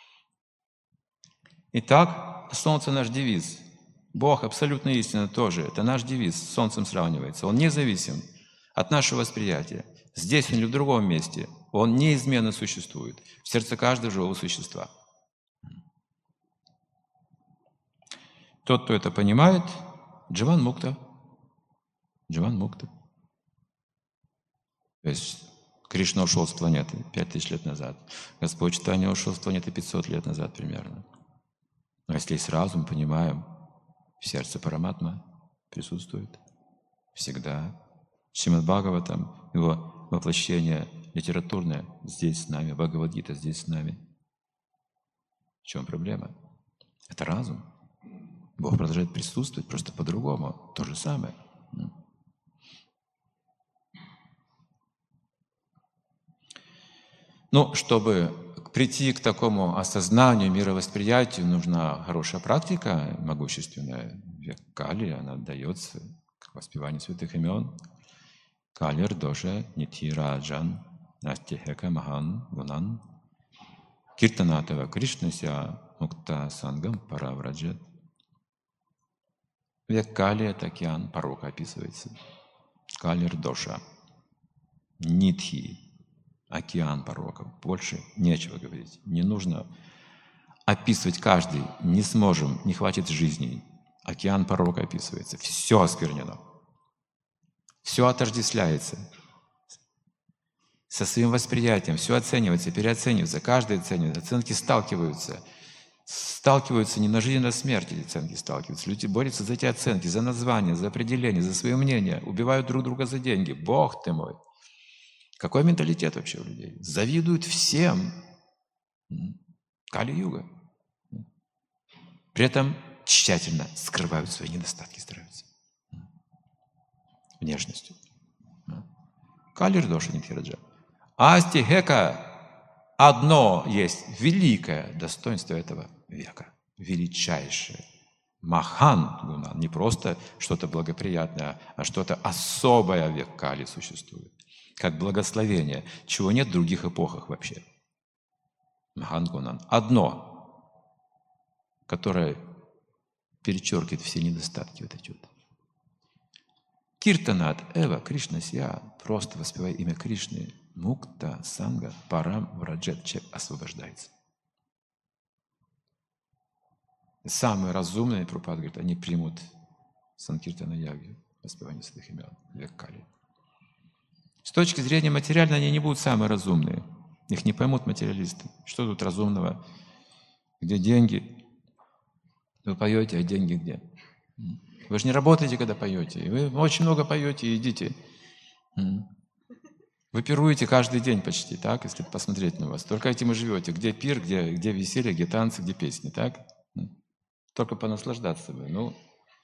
Итак, солнце наш девиз. Бог, абсолютная истина тоже. Это наш девиз, с солнцем сравнивается. Он независим от нашего восприятия. Здесь или в другом месте. Он неизменно существует в сердце каждого живого существа. Тот, кто это понимает, Дживан Мукта. Дживан Мукта. То есть Кришна ушел с планеты пять тысяч лет назад. Господь Чайтанья ушел с планеты пятьсот лет назад примерно. Но если есть разум, понимаем, в сердце Параматма присутствует всегда. Шримад Бхагаватам, его воплощение литературное здесь с нами, Бхагавад-гита здесь с нами. В чем проблема? Это разум. Бог продолжает присутствовать, просто по-другому. То же самое. Ну, чтобы прийти к такому осознанию, мировосприятию, нужна хорошая практика, могущественная. Век Кали, она дается к воспеванию святых имен. Калир доша нити раджан настихека махан гунан киртанатава Кришнася мукта сангам паравраджат. Век Кали — это океан порока описывается. Калир доша. Нитхи. Океан пороков. Больше нечего говорить. Не нужно описывать каждый. Не сможем, не хватит жизни. Океан порока описывается. Все осквернено. Все отождествляется. Со своим восприятием. Все оценивается, переоценивается. Каждый оценивает. Оценки сталкиваются. Сталкиваются не на жизнь, а на смерть эти оценки сталкиваются. Люди борются за эти оценки, за название, за определение, за свое мнение. Убивают друг друга за деньги. Бог ты мой! Какой менталитет вообще у людей? Завидуют всем. Кали-юга. При этом тщательно скрывают свои недостатки, стараются. Внешностью. Кали-рдоша нитхираджа. Асти-хека. Одно есть великое достоинство этого века. Величайшее. Махан гунан. Не просто что-то благоприятное, а что-то особое в век Кали существует. Как благословение, чего нет в других эпохах вообще. Махан гунан. Одно, которое перечеркивает все недостатки вот эти вот. Киртанат эва Кришна сия. Просто воспевая имя Кришны. Мукта санга парам враджет. Человек освобождается. Самые разумные, Прабхупада говорит, они примут санкиртана ягью, воспевание святых имен, век Кали. С точки зрения материальной они не будут самые разумные. Их не поймут материалисты. Что тут разумного? Где деньги? Вы поете, а деньги где? Вы же не работаете, когда поете. Вы очень много поете и идите. Вы пируете каждый день почти, так, если посмотреть на вас. Только этим и живете. Где пир, где, где веселье, где танцы, где песни, так? Только понаслаждаться вы. Ну,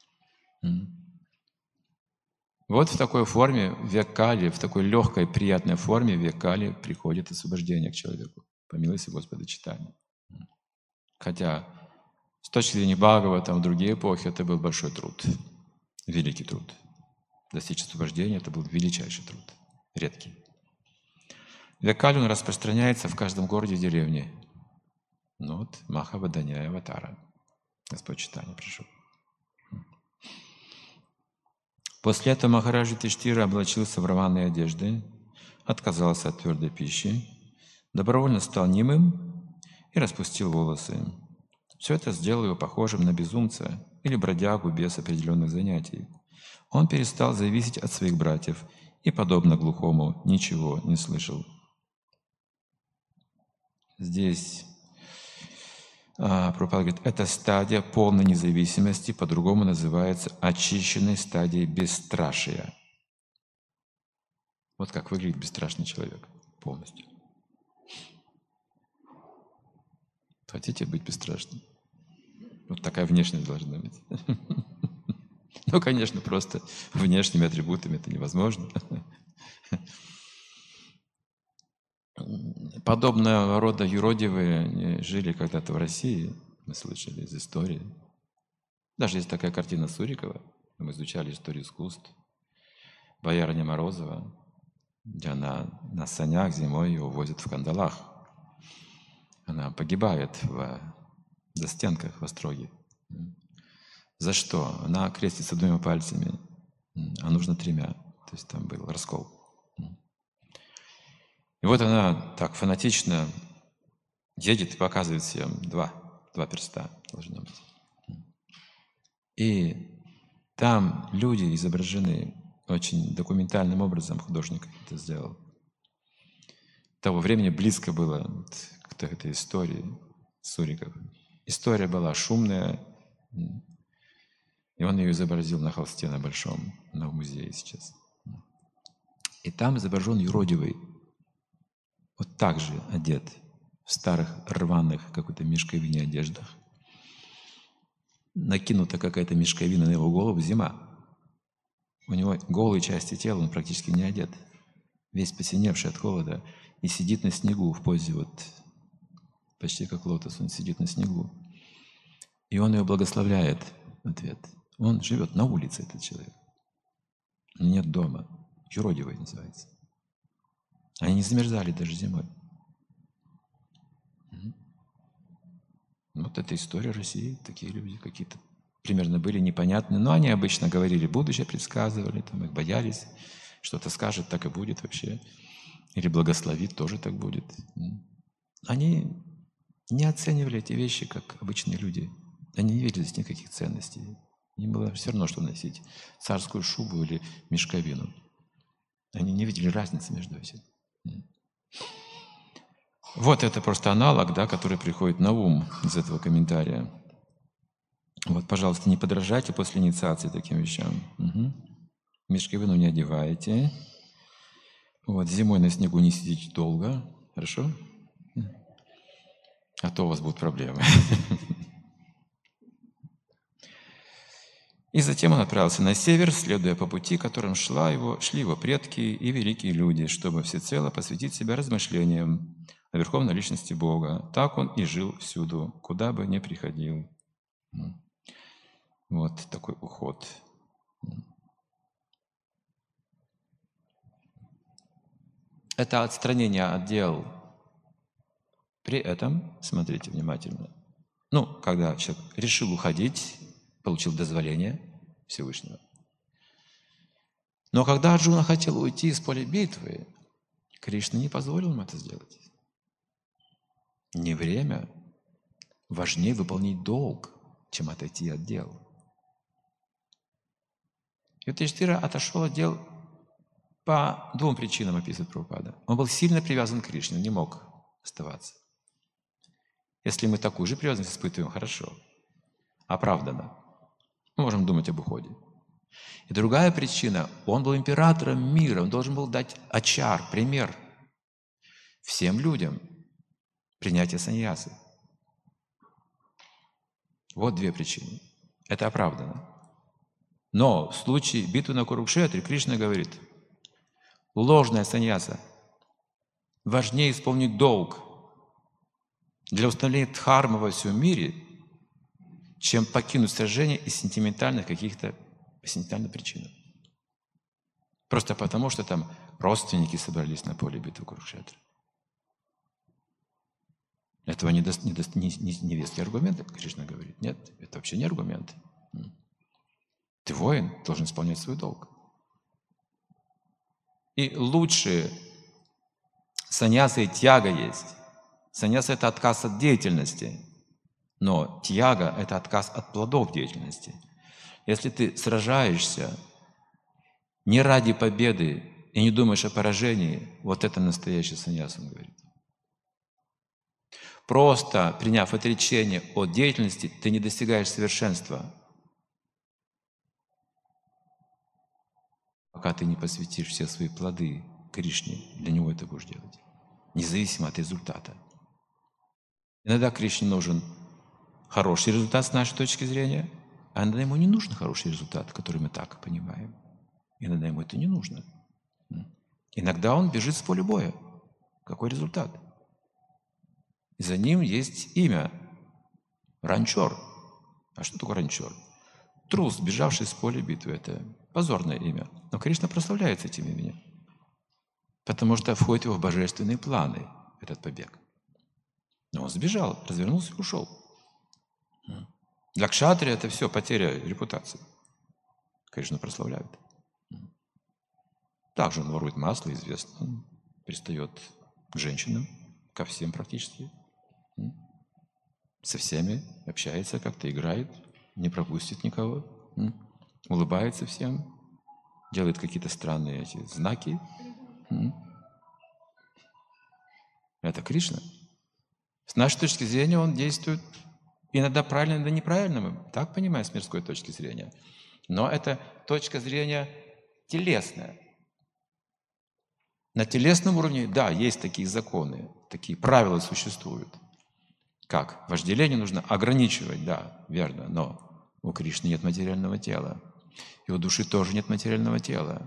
вот в такой форме, в век Кали, в такой легкой, приятной форме в век Кали приходит освобождение к человеку. По милости Господа Чайтаньи. Хотя с точки зрения Бхагавата, в другие эпохи это был большой труд. Великий труд. Достичь освобождения — это был величайший труд. Редкий. Век Кали он распространяется в каждом городе и деревне. Ну вот, Махаваданяя Аватара. Господь Чайтанья пришел. После этого Махараджа Юдхиштира облачился в рваные одежды, отказался от твердой пищи, добровольно стал немым и распустил волосы. Все это сделало его похожим на безумца или бродягу без определенных занятий. Он перестал зависеть от своих братьев и, подобно глухому, ничего не слышал. Здесь а, Прабхупада говорит, эта стадия полной независимости по-другому называется очищенной стадией бесстрашия. Вот как выглядит бесстрашный человек полностью. Хотите быть бесстрашным? Вот такая внешность должна быть. Ну, конечно, просто внешними атрибутами это невозможно. Подобного рода юродивые жили когда-то в России, мы слышали из истории. Даже есть такая картина Сурикова, мы изучали историю искусств. Боярыня Морозова, где она на санях зимой ее увозят в кандалах. Она погибает в застенках в Остроге. За что? Она крестится двумя пальцами, а нужно тремя. То есть там был раскол. И вот она так фанатично едет и показывает всем два, два перста должно быть. И там люди изображены очень документальным образом, художник это сделал. Того времени близко было вот к этой истории Суриков. История была шумная, и он ее изобразил на холсте на большом, на в музее сейчас. И там изображен юродивый, вот так же одет, в старых рваных какой-то мешковине одеждах. Накинута какая-то мешковина на его голову, зима. У него голые части тела, он практически не одет. Весь посиневший от холода. И сидит на снегу в позе вот, почти как лотос, он сидит на снегу. И он ее благословляет в ответ. Он живет на улице, этот человек. Нет дома. Юродивый называется. Они не замерзали даже зимой. Вот это история России. Такие люди какие-то примерно были непонятны. Но они обычно говорили, будущее предсказывали, там их боялись. Что-то скажет, так и будет вообще. Или благословит, тоже так будет. Они не оценивали эти вещи, как обычные люди. Они не видели здесь никаких ценностей. Им было все равно, что носить царскую шубу или мешковину. Они не видели разницы между этим. Вот это просто аналог, да, который приходит на ум из этого комментария. Вот, пожалуйста, не подражайте после инициации таким вещам. Угу. Мешковину не одевайте. Вот, зимой на снегу не сидите долго. Хорошо? А то у вас будут проблемы. И затем он отправился на север, следуя по пути, которым шла его, шли его предки и великие люди, чтобы всецело посвятить себя размышлениям о верховной личности Бога. Так он и жил всюду, куда бы ни приходил. Вот такой уход. Это отстранение от дел. При этом, смотрите внимательно, ну, когда человек решил уходить, получил дозволение Всевышнего. Но когда Арджуна хотел уйти из поля битвы, Кришна не позволил ему это сделать. Не время. Важнее выполнить долг, чем отойти от дел. Юдхиштхира отошел от дел по двум причинам, описывает Прабхупада. Он был сильно привязан к Кришне, он не мог оставаться. Если мы такую же привязанность испытываем, хорошо, оправданно. Мы можем думать об уходе. И другая причина, он был императором мира, он должен был дать ачар, пример всем людям принятия саньясы. Вот две причины. Это оправдано. Но в случае битвы на Курукшетре Кришна говорит, ложная саньяса, важнее исполнить долг для установления дхармы во всем мире, чем покинуть сражение из сентиментальных каких-то по сентиментальным причинам. Просто потому, что там родственники собрались на поле битвы Курукшетра. Этого не, до, не, до, не, не, не веский аргумент, Кришна говорит. Нет, это вообще не аргумент. Ты воин, должен исполнять свой долг. И лучше саньяса и тьяга есть. Саньяса – это отказ от деятельности, но тьяга – это отказ от плодов деятельности. Если ты сражаешься не ради победы и не думаешь о поражении, вот это настоящий саньяса, он говорит. Просто приняв отречение от деятельности, ты не достигаешь совершенства, пока ты не посвятишь все свои плоды Кришне. Для Него это будешь делать, независимо от результата. Иногда Кришне нужен хороший результат с нашей точки зрения, а иногда Ему не нужен хороший результат, который мы так понимаем. Иногда Ему это не нужно. Иногда Он бежит с поля боя. Какой результат? И за ним есть имя. Ранчор. А что такое ранчор? Трус, бежавший с поля битвы. Это позорное имя. Но Кришна прославляется этим именем. Потому что входит его в божественные планы, этот побег. Но он сбежал, развернулся и ушел. Для кшатрия это все потеря репутации. Кришну прославляют. Также он ворует масло, известно. Он пристает к женщинам, ко всем практически. Со всеми общается, как-то играет. не пропустит никого, м? Улыбается всем, делает какие-то странные эти знаки. М? Это Кришна. С нашей точки зрения он действует иногда правильно, иногда неправильно, мы так понимаем с мирской точки зрения. Но это точка зрения телесная. На телесном уровне, да, есть такие законы, такие правила существуют. Как? Вожделение нужно ограничивать, да, верно, но у Кришны нет материального тела. И у души тоже нет материального тела.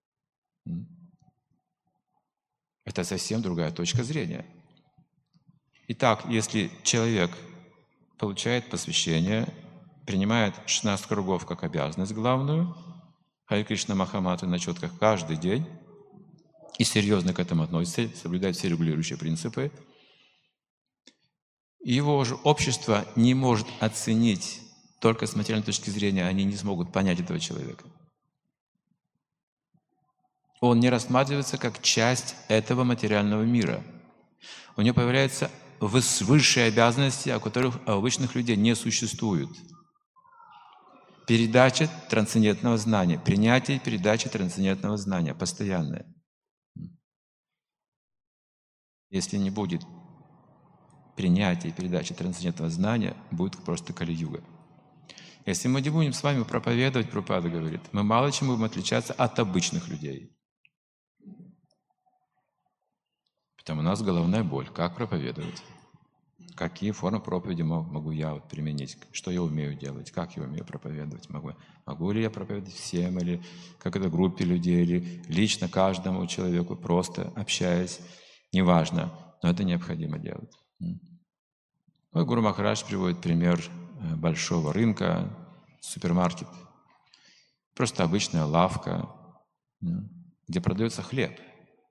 Это совсем другая точка зрения. Итак, если человек получает посвящение, принимает шестнадцать кругов как обязанность главную, Харе Кришна Махамантру на четках каждый день, и серьезно к этому относится, соблюдает все регулирующие принципы, его же общество не может оценить только с материальной точки зрения, они не смогут понять этого человека. Он не рассматривается как часть этого материального мира. У него появляются высшие обязанности, о которых у обычных людей не существует. Передача трансцендентного знания, принятие и передача трансцендентного знания постоянное. Если не будет принятия и передачи трансцендентного знания, будет просто Кали-юга. Если мы не будем с вами проповедовать, Прабхупада говорит, мы мало чем будем отличаться от обычных людей. Потому у нас головная боль. Как проповедовать? Какие формы проповеди могу я вот применить? Что я умею делать? Как я умею проповедовать? Могу, могу ли я проповедовать всем, или как-то группе людей, или лично каждому человеку, просто общаясь? Неважно, но это необходимо делать. Ну, Гуру Махарадж приводит пример большого рынка, супермаркет. Просто обычная лавка, где продается хлеб.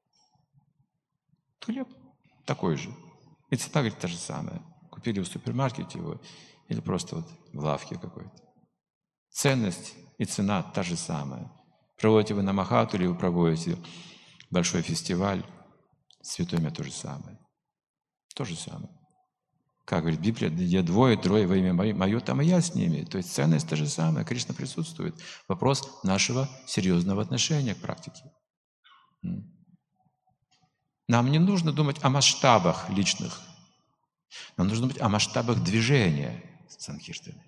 Хлеб такой же. И цена, говорит, та же самая. Купили в супермаркете его или просто вот в лавке какой-то. Ценность и цена та же самая. Проводите вы на Махату или вы проводите большой фестиваль, святое имя то же самое. То же самое. Как говорит Библия, где двое, трое во имя мое, там и я с ними. То есть ценность та же самая, Кришна присутствует. Вопрос нашего серьезного отношения к практике. Нам не нужно думать о масштабах личных. Нам нужно думать о масштабах движения Санкиртаны.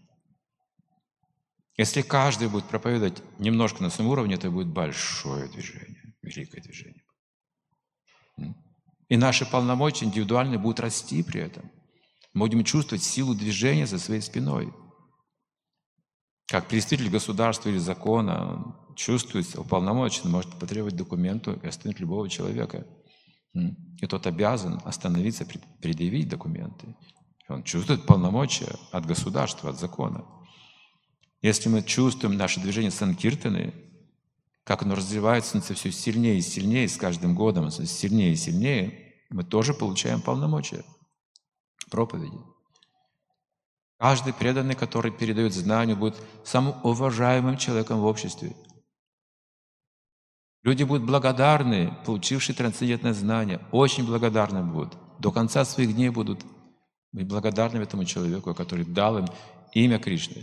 Если каждый будет проповедовать немножко на своем уровне, это будет большое движение, великое движение. И наши полномочия индивидуальные будут расти при этом. Мы будем чувствовать силу движения за своей спиной. Как представитель государства или закона чувствуется уполномочен, может потребовать документу и остановить любого человека. И тот обязан остановиться, предъявить документы. Он чувствует полномочия от государства, от закона. Если мы чувствуем наше движение Санкиртаны, как оно развивается все сильнее и сильнее, с каждым годом сильнее и сильнее, мы тоже получаем полномочия проповеди. Каждый преданный, который передает знания, будет самым уважаемым человеком в обществе. Люди будут благодарны, получившие трансцендентное знание, очень благодарны будут. До конца своих дней будут быть благодарны этому человеку, который дал им имя Кришны.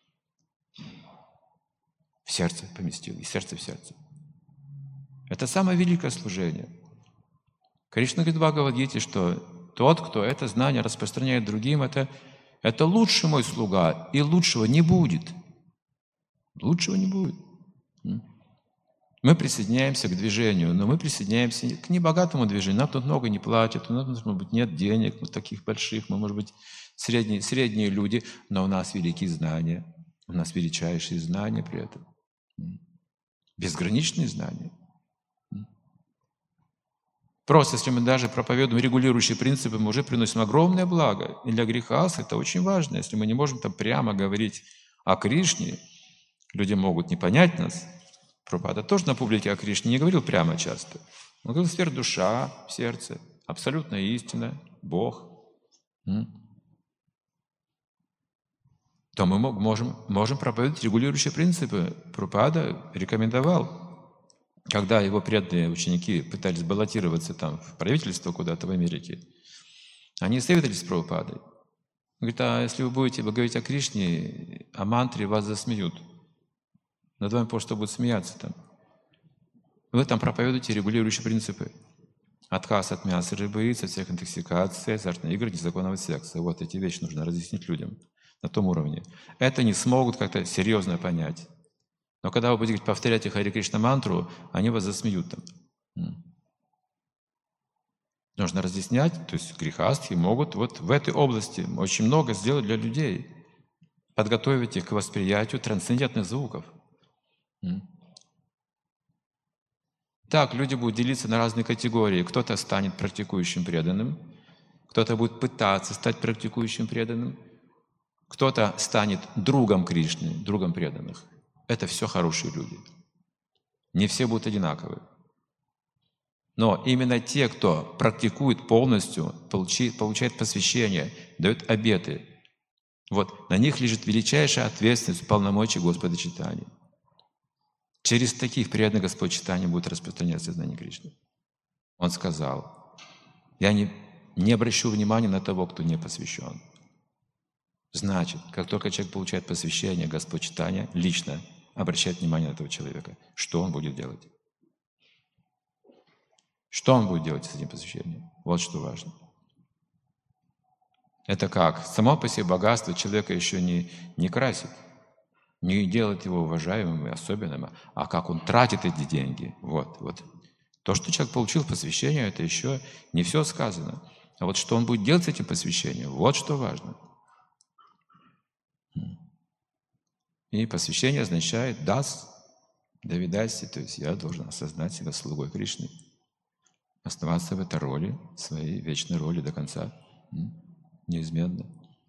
В сердце поместил, из сердца в сердце. Это самое великое служение. Кришна говорит в Бхагавад-гите, что тот, кто это знание распространяет другим, это, это лучший мой слуга, и лучшего не будет. Лучшего не будет. Мы присоединяемся к движению, но мы присоединяемся к небогатому движению. Нам тут много не платят, у нас, может быть, нет денег вот таких больших, мы, может быть, средние, средние люди, но у нас великие знания, у нас величайшие знания при этом. Безграничные знания. Просто, если мы даже проповедуем регулирующие принципы, мы уже приносим огромное благо. И для грехас это очень важно. Если мы не можем там прямо говорить о Кришне, люди могут не понять нас. Прабхупада тоже на публике о Кришне не говорил прямо часто. Он говорил, сфера душа в сердце, абсолютная истина, Бог. То мы можем, можем проповедовать регулирующие принципы. Прабхупада рекомендовал, когда его преданные ученики пытались баллотироваться там в правительство куда-то в Америке, они советовались с Прабхупадой. Говорит, а если вы будете говорить о Кришне, о мантре, вас засмеют. Над вами просто будут смеяться там. Вы там проповедуете регулирующие принципы. Отказ от мяса, рыбы, яиц, от всех интоксикаций, азартных игр, незаконного секса. Вот эти вещи нужно разъяснить людям на том уровне. Это не смогут как-то серьезно понять. Но когда вы будете повторять их Харе Кришна мантру, они вас засмеют там. Нужно разъяснять, то есть грехастхи могут вот в этой области очень много сделать для людей, подготовить их к восприятию трансцендентных звуков. Так, люди будут делиться на разные категории. Кто-то станет практикующим преданным, кто-то будет пытаться стать практикующим преданным, кто-то станет другом Кришны, другом преданных. Это все хорошие люди. Не все будут одинаковы. Но именно те, кто практикует полностью, получи, получает посвящение, дает обеты, вот на них лежит величайшая ответственность полномочий Господа Чайтаньи. Через таких преданных Господь Чайтанья будет распространять сознание Кришны. Он сказал, я не, не обращу внимания на того, кто не посвящен. Значит, как только человек получает посвящение, Господь Чайтанья лично обращает внимание на этого человека. Что он будет делать? Что он будет делать с этим посвящением? Вот что важно. Это как? Само по себе богатство человека еще не, не красит, не делает его уважаемым и особенным, а как он тратит эти деньги. Вот, вот. То, что человек получил посвящение, это еще не все сказано. А вот что он будет делать с этим посвящением, вот что важно. И посвящение означает «дас», «давидаси», то есть я должен осознать себя слугой Кришны, оставаться в этой роли, своей вечной роли до конца, неизменно.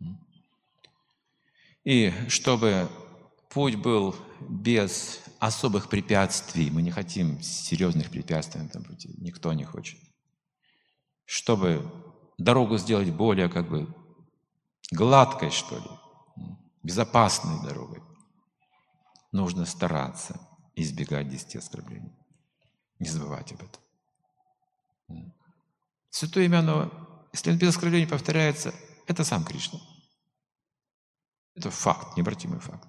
И чтобы путь был без особых препятствий, мы не хотим серьезных препятствий на этом пути, никто не хочет. Чтобы дорогу сделать более как бы гладкой, что ли, безопасной дорогой, нужно стараться избегать десяти оскорблений. Не забывать об этом. Святое имя, оно, если он без оскорблений повторяется, это сам Кришна. Это факт, необратимый факт.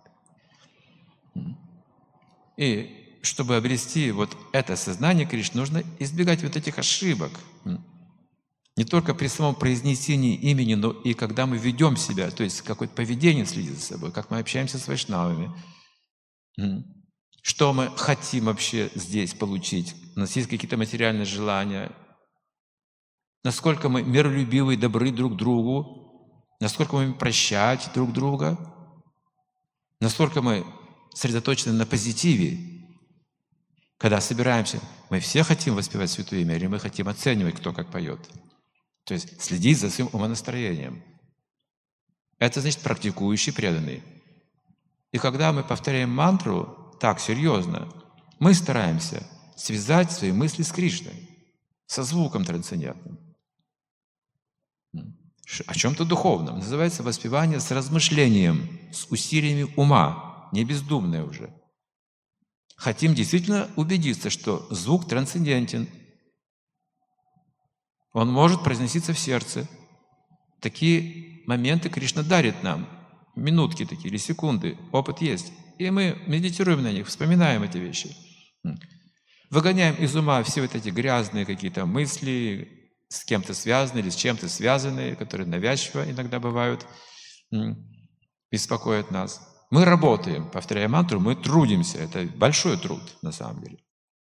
И чтобы обрести вот это сознание Кришны, нужно избегать вот этих ошибок. Не только при самом произнесении имени, но и когда мы ведем себя, то есть какое-то поведение следит за собой, как мы общаемся с вайшнавами, что мы хотим вообще здесь получить, у нас есть какие-то материальные желания, насколько мы миролюбивы и добры друг к другу, насколько мы умеем прощать друг друга, насколько мы сосредоточены на позитиве. Когда собираемся, мы все хотим воспевать Святое Имя, или мы хотим оценивать, кто как поет. То есть следить за своим умонастроением. Это значит практикующий преданный. И когда мы повторяем мантру так серьезно, мы стараемся связать свои мысли с Кришной, со звуком трансцендентным. О чем-то духовном. Называется воспевание с размышлением, с усилиями ума, не бездумное уже. Хотим действительно убедиться, что звук трансцендентен. Он может произноситься в сердце. Такие моменты Кришна дарит нам. Минутки такие или секунды. Опыт есть. И мы медитируем на них, вспоминаем эти вещи. Выгоняем из ума все вот эти грязные какие-то мысли, с кем-то связанные или с чем-то связанные, которые навязчиво иногда бывают, беспокоят нас. Мы работаем, повторяя мантру, мы трудимся. Это большой труд, на самом деле.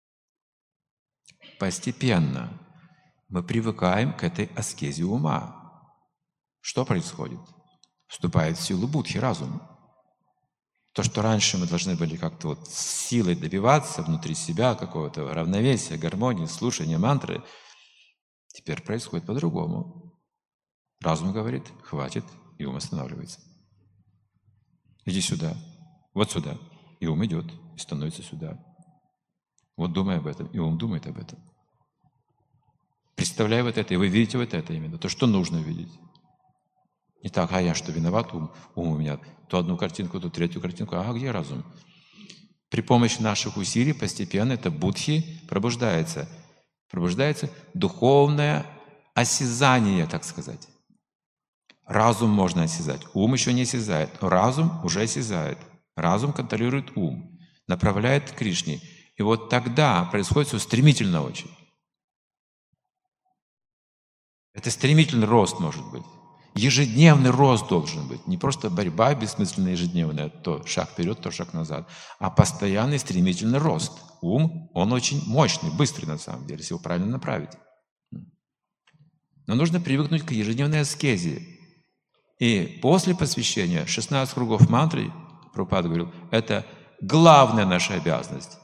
Постепенно мы привыкаем к этой аскезе ума. Что происходит? Вступает в силу будхи, разум. То, что раньше мы должны были как-то вот силой добиваться внутри себя какого-то равновесия, гармонии, слушания мантры, теперь происходит по-другому. Разум говорит, хватит, и ум останавливается. Иди сюда, вот сюда. И ум идет, и становится сюда. Вот думай об этом, и ум думает об этом. Представляй вот это, и вы видите вот это именно, то, что нужно видеть. Не так, а я что, виноват, ум, ум у меня то одну картинку, то третью картинку, а где разум? При помощи наших усилий постепенно это будхи пробуждается. Пробуждается духовное осязание, так сказать. Разум можно осязать, ум еще не осязает, но разум уже осязает. Разум контролирует ум, направляет к Кришне. И вот тогда происходит все стремительно очень. Это стремительный рост может быть. Ежедневный рост должен быть. Не просто борьба бессмысленная ежедневная, то шаг вперед, то шаг назад, а постоянный стремительный рост. Ум, он очень мощный, быстрый на самом деле, если его правильно направить. Но нужно привыкнуть к ежедневной аскезе. И после посвящения шестнадцать кругов мантры, Прабхупада говорил, это главная наша обязанность.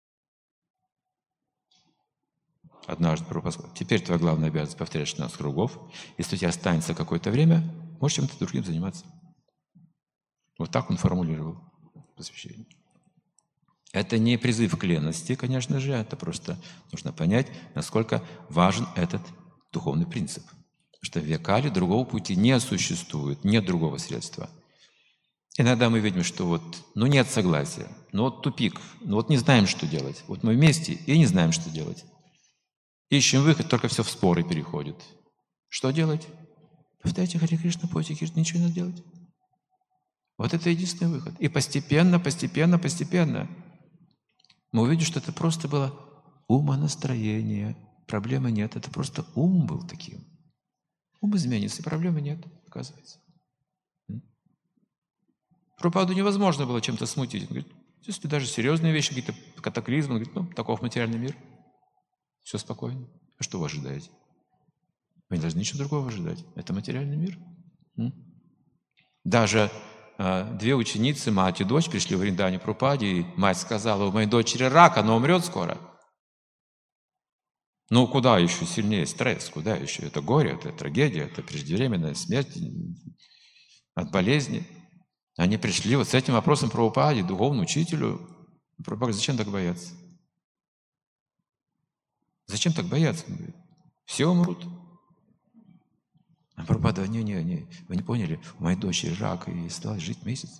Однажды Прабхупада сказал, теперь твоя главная обязанность повторять шестнадцать кругов. Если у тебя останется какое-то время, можешь чем-то другим заниматься. Вот так он формулировал посвящение. Это не призыв к лености, конечно же, это просто нужно понять, насколько важен этот духовный принцип. Потому что в Векале другого пути не существует, нет другого средства. Иногда мы видим, что вот, ну нет согласия, ну вот тупик, ну вот не знаем, что делать. Вот мы вместе и не знаем, что делать. Ищем выход, только все в споры переходит. Что делать? Повторяйте Харе Кришна, пойте Кришна, ничего не надо делать. Вот это единственный выход. И постепенно, постепенно, постепенно мы увидим, что это просто было умонастроение. Проблемы нет. Это просто ум был таким. Ум изменится, проблемы нет, оказывается. Прабхупаду невозможно было чем-то смутить. Он говорит, если даже серьезные вещи, какие-то катаклизмы, он говорит, ну, таков материальный мир. Все спокойно. А что вы ожидаете? Вы не должны ничего другого ожидать. Это материальный мир. Даже э, две ученицы, мать и дочь, пришли в Вриндаване Прабхупаде, и мать сказала, у моей дочери рак, она умрет скоро. Ну, куда еще сильнее стресс? Куда еще? Это горе, это трагедия, это преждевременная смерть от болезни. Они пришли вот с этим вопросом к Прабхупаде, духовному учителю. Прабхупада говорит, зачем так бояться? Зачем так бояться? Он говорит, все умрут. А Прабхупада, не-не-не, вы не поняли, у моей дочери рак, и осталось жить месяц.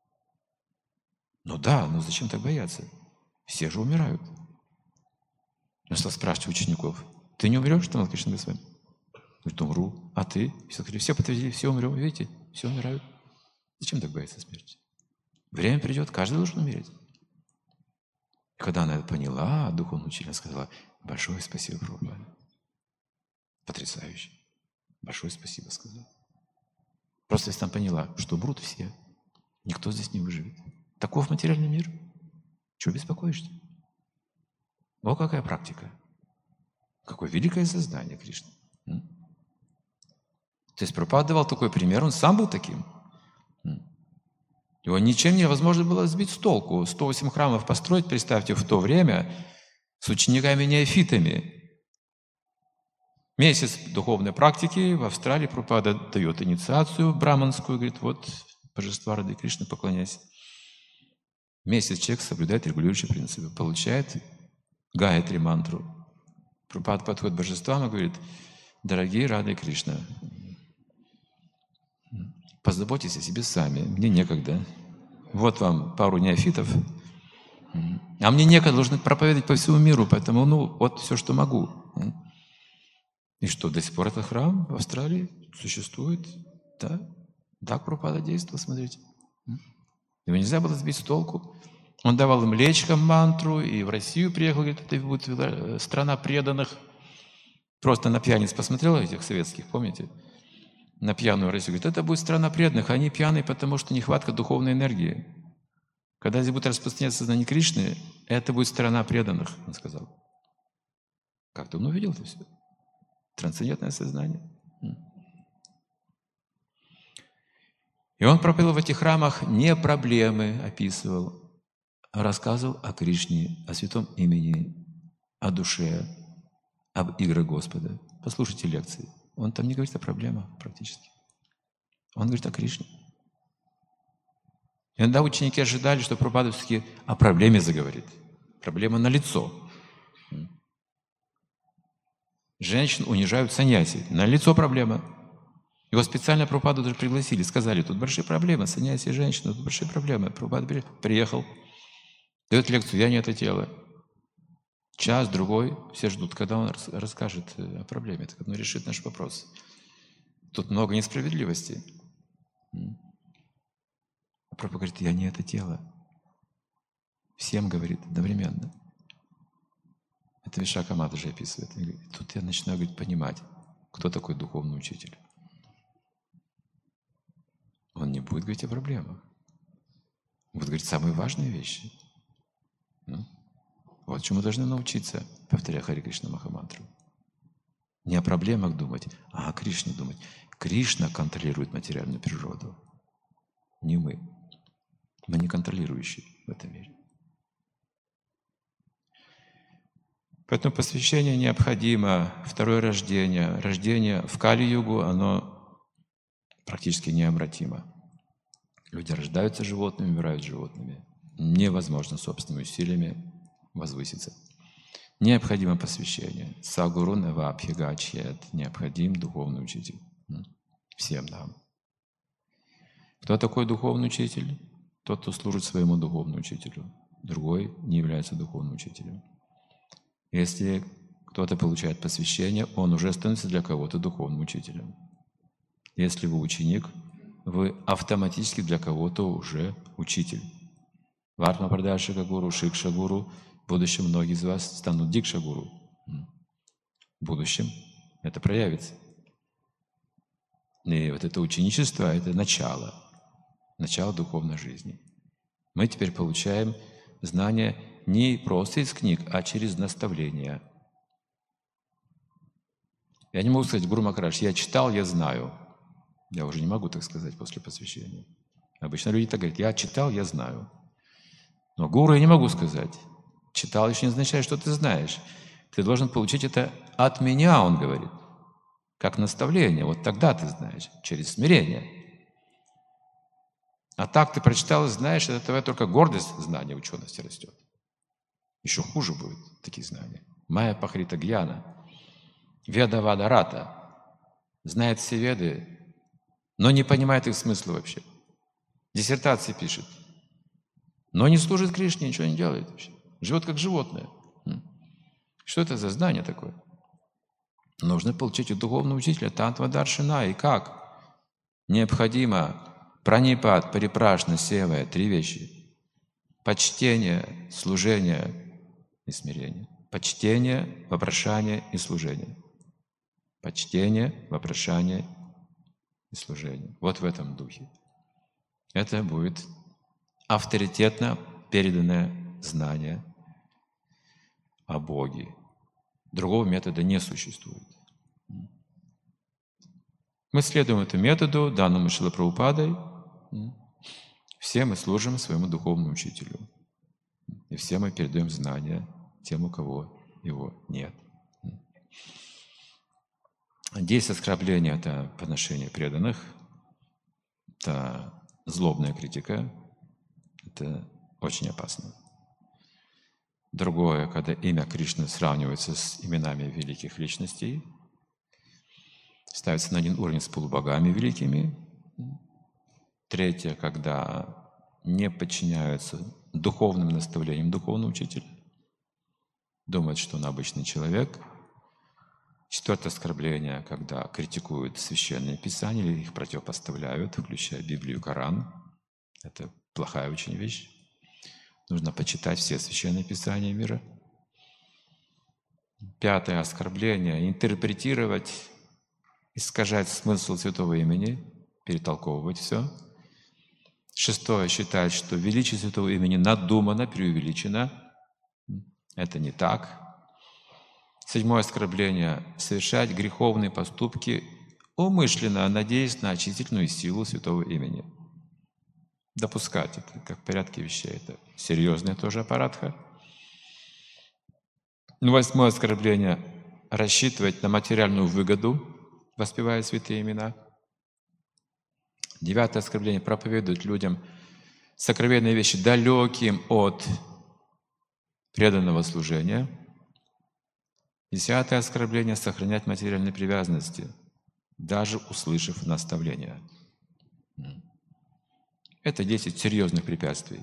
Ну да, но зачем так бояться? Все же умирают. Он стал спрашивать учеников, ты не умрешь, Тамал Кришна Госвами? Говорит, умру. А ты? Все сказали, все подтвердили, все умрем, видите, все умирают. Зачем так бояться смерти? Время придет, каждый должен умереть. И когда она это поняла, духовный учитель сказала, большое спасибо, Прабхупада. Потрясающе. Большое спасибо, сказала. Просто если там поняла, что умрут все, никто здесь не выживет. Таков материальный мир. Чего беспокоишься? О, какая практика. Какое великое сознание Кришны. То есть Прабхупада давал такой пример, он сам был таким. Его ничем невозможно было сбить с толку. сто восемь храмов построить, представьте, в то время с учениками-неофитами. Месяц духовной практики в Австралии Прабхупада дает инициацию браманскую, говорит, вот, божества Рады Кришны, поклоняйся. Месяц человек соблюдает регулирующие принципы, получает Гаятри мантру. Прабхупада подходит к божествам и говорит, дорогие Рады Кришна, позаботьтесь о себе сами, мне некогда. Вот вам пару неофитов, а мне некогда, должны проповедовать по всему миру, поэтому, ну, вот все, что могу. И что, до сих пор этот храм в Австралии существует? Да, так Прабхупада действовал, смотрите. Его нельзя было сбить с толку. Он давал им млечкам мантру, и в Россию приехал, говорит, это будет страна преданных. Просто на пьяниц посмотрел этих советских, помните? На пьяную Россию. Говорит, это будет страна преданных. Они пьяные, потому что нехватка духовной энергии. Когда здесь будет распространяться сознание Кришны, это будет страна преданных, он сказал. Как-то он увидел это все. Трансцендентное сознание. И он проповедовал в этих храмах не проблемы описывал, а рассказывал о Кришне, о святом имени, о душе, об играх Господа. Послушайте лекции. Он там не говорит о проблемах практически. Он говорит о Кришне. Иногда ученики ожидали, что Прабхупада все-таки о проблеме заговорит. Проблема налицо. Женщин унижают саньяси. Налицо проблема. Его специально Прабхупаду даже пригласили. Сказали, тут большие проблемы. Саньяси и женщины, тут большие проблемы. Прабхупада приехал, дает лекцию «Я не это тело». Час, другой, все ждут, когда он расскажет о проблеме, когда он решит наш вопрос. Тут много несправедливости. А Прабхупада говорит, я не это тело. Всем говорит одновременно. Это Вишака Матаджи описывает. И тут я начинаю говорит, понимать, кто такой духовный учитель. Он не будет говорить о проблемах. Он будет говорить самые важные вещи. Ну, вот чему мы должны научиться, повторяя Хари Кришна Махамантру. Не о проблемах думать, а о Кришне думать. Кришна контролирует материальную природу. Не мы. Мы не контролирующие в этом мире. Поэтому посвящение необходимо. Второе рождение. Рождение в Кали-югу, оно практически необратимо. Люди рождаются животными, умирают животными. Невозможно собственными усилиями возвыситься. Необходимо посвящение. Сагуру навабхигачьет. Необходим духовный учитель. Всем нам. Кто такой духовный учитель? Тот, кто служит своему духовному учителю. Другой не является духовным учителем. Если кто-то получает посвящение, он уже становится для кого-то духовным учителем. Если вы ученик, вы автоматически для кого-то уже учитель. Вартма Прадашика Гуру, Шикша Гуру. В будущем многие из вас станут Дикша Гуру. В будущем это проявится. И вот это ученичество – это начало. Начало духовной жизни. Мы теперь получаем знания не просто из книг, а через наставления. Я не могу сказать, Гуру Махарадж, я читал, я знаю. Я уже не могу так сказать после посвящения. Обычно люди так говорят, я читал, я знаю. Но Гуру я не могу сказать. Читал еще не означает, что ты знаешь. Ты должен получить это от меня, он говорит. Как наставление. Вот тогда ты знаешь. Через смирение. А так ты прочитал и знаешь, это твоя только гордость знания, учености растет. Еще хуже будет такие знания. Майя Пахрита Гьяна. Веда Вада Рата. Знает все веды, но не понимает их смысла вообще. Диссертации пишет. Но не служит Кришне, ничего не делает вообще. Живет как животное. Что это за знание такое? Нужно получить у духовного учителя Тантва Даршина. И как? Необходимо пранипад, парипрашна, сева, три вещи. Почтение, служение и смирение. Почтение, вопрошание и служение. Почтение, вопрошание и служение. Вот в этом духе. Это будет авторитетно переданное знание о Боге. Другого метода не существует. Мы следуем этому методу, данному Шрила Прабхупадой. Все мы служим своему духовному учителю. И все мы передаем знания тем, у кого его нет. Десять оскорблений – это поношение преданных, это злобная критика, это очень опасно. Другое, когда имя Кришны сравнивается с именами великих личностей, ставится на один уровень с полубогами великими. Третье, когда не подчиняются духовным наставлениям духовного учителя, думают, что он обычный человек. Четвертое оскорбление, когда критикуют священные писания или их противопоставляют, включая Библию и Коран. Это плохая очень вещь. Нужно почитать все священные писания мира. Пятое оскорбление – интерпретировать, искажать смысл святого имени, перетолковывать все. Шестое – считать, что величие святого имени надумано, преувеличено. Это не так. Седьмое оскорбление – совершать греховные поступки умышленно, надеясь на очистительную силу святого имени. Допускать это, как в порядке вещей. Это серьезная тоже аппаратха. Восьмое оскорбление – рассчитывать на материальную выгоду, воспевая святые имена. Девятое оскорбление – проповедовать людям сокровенные вещи, далеким от преданного служения. Десятое оскорбление – сохранять материальные привязанности, даже услышав наставления. Это десять серьезных препятствий.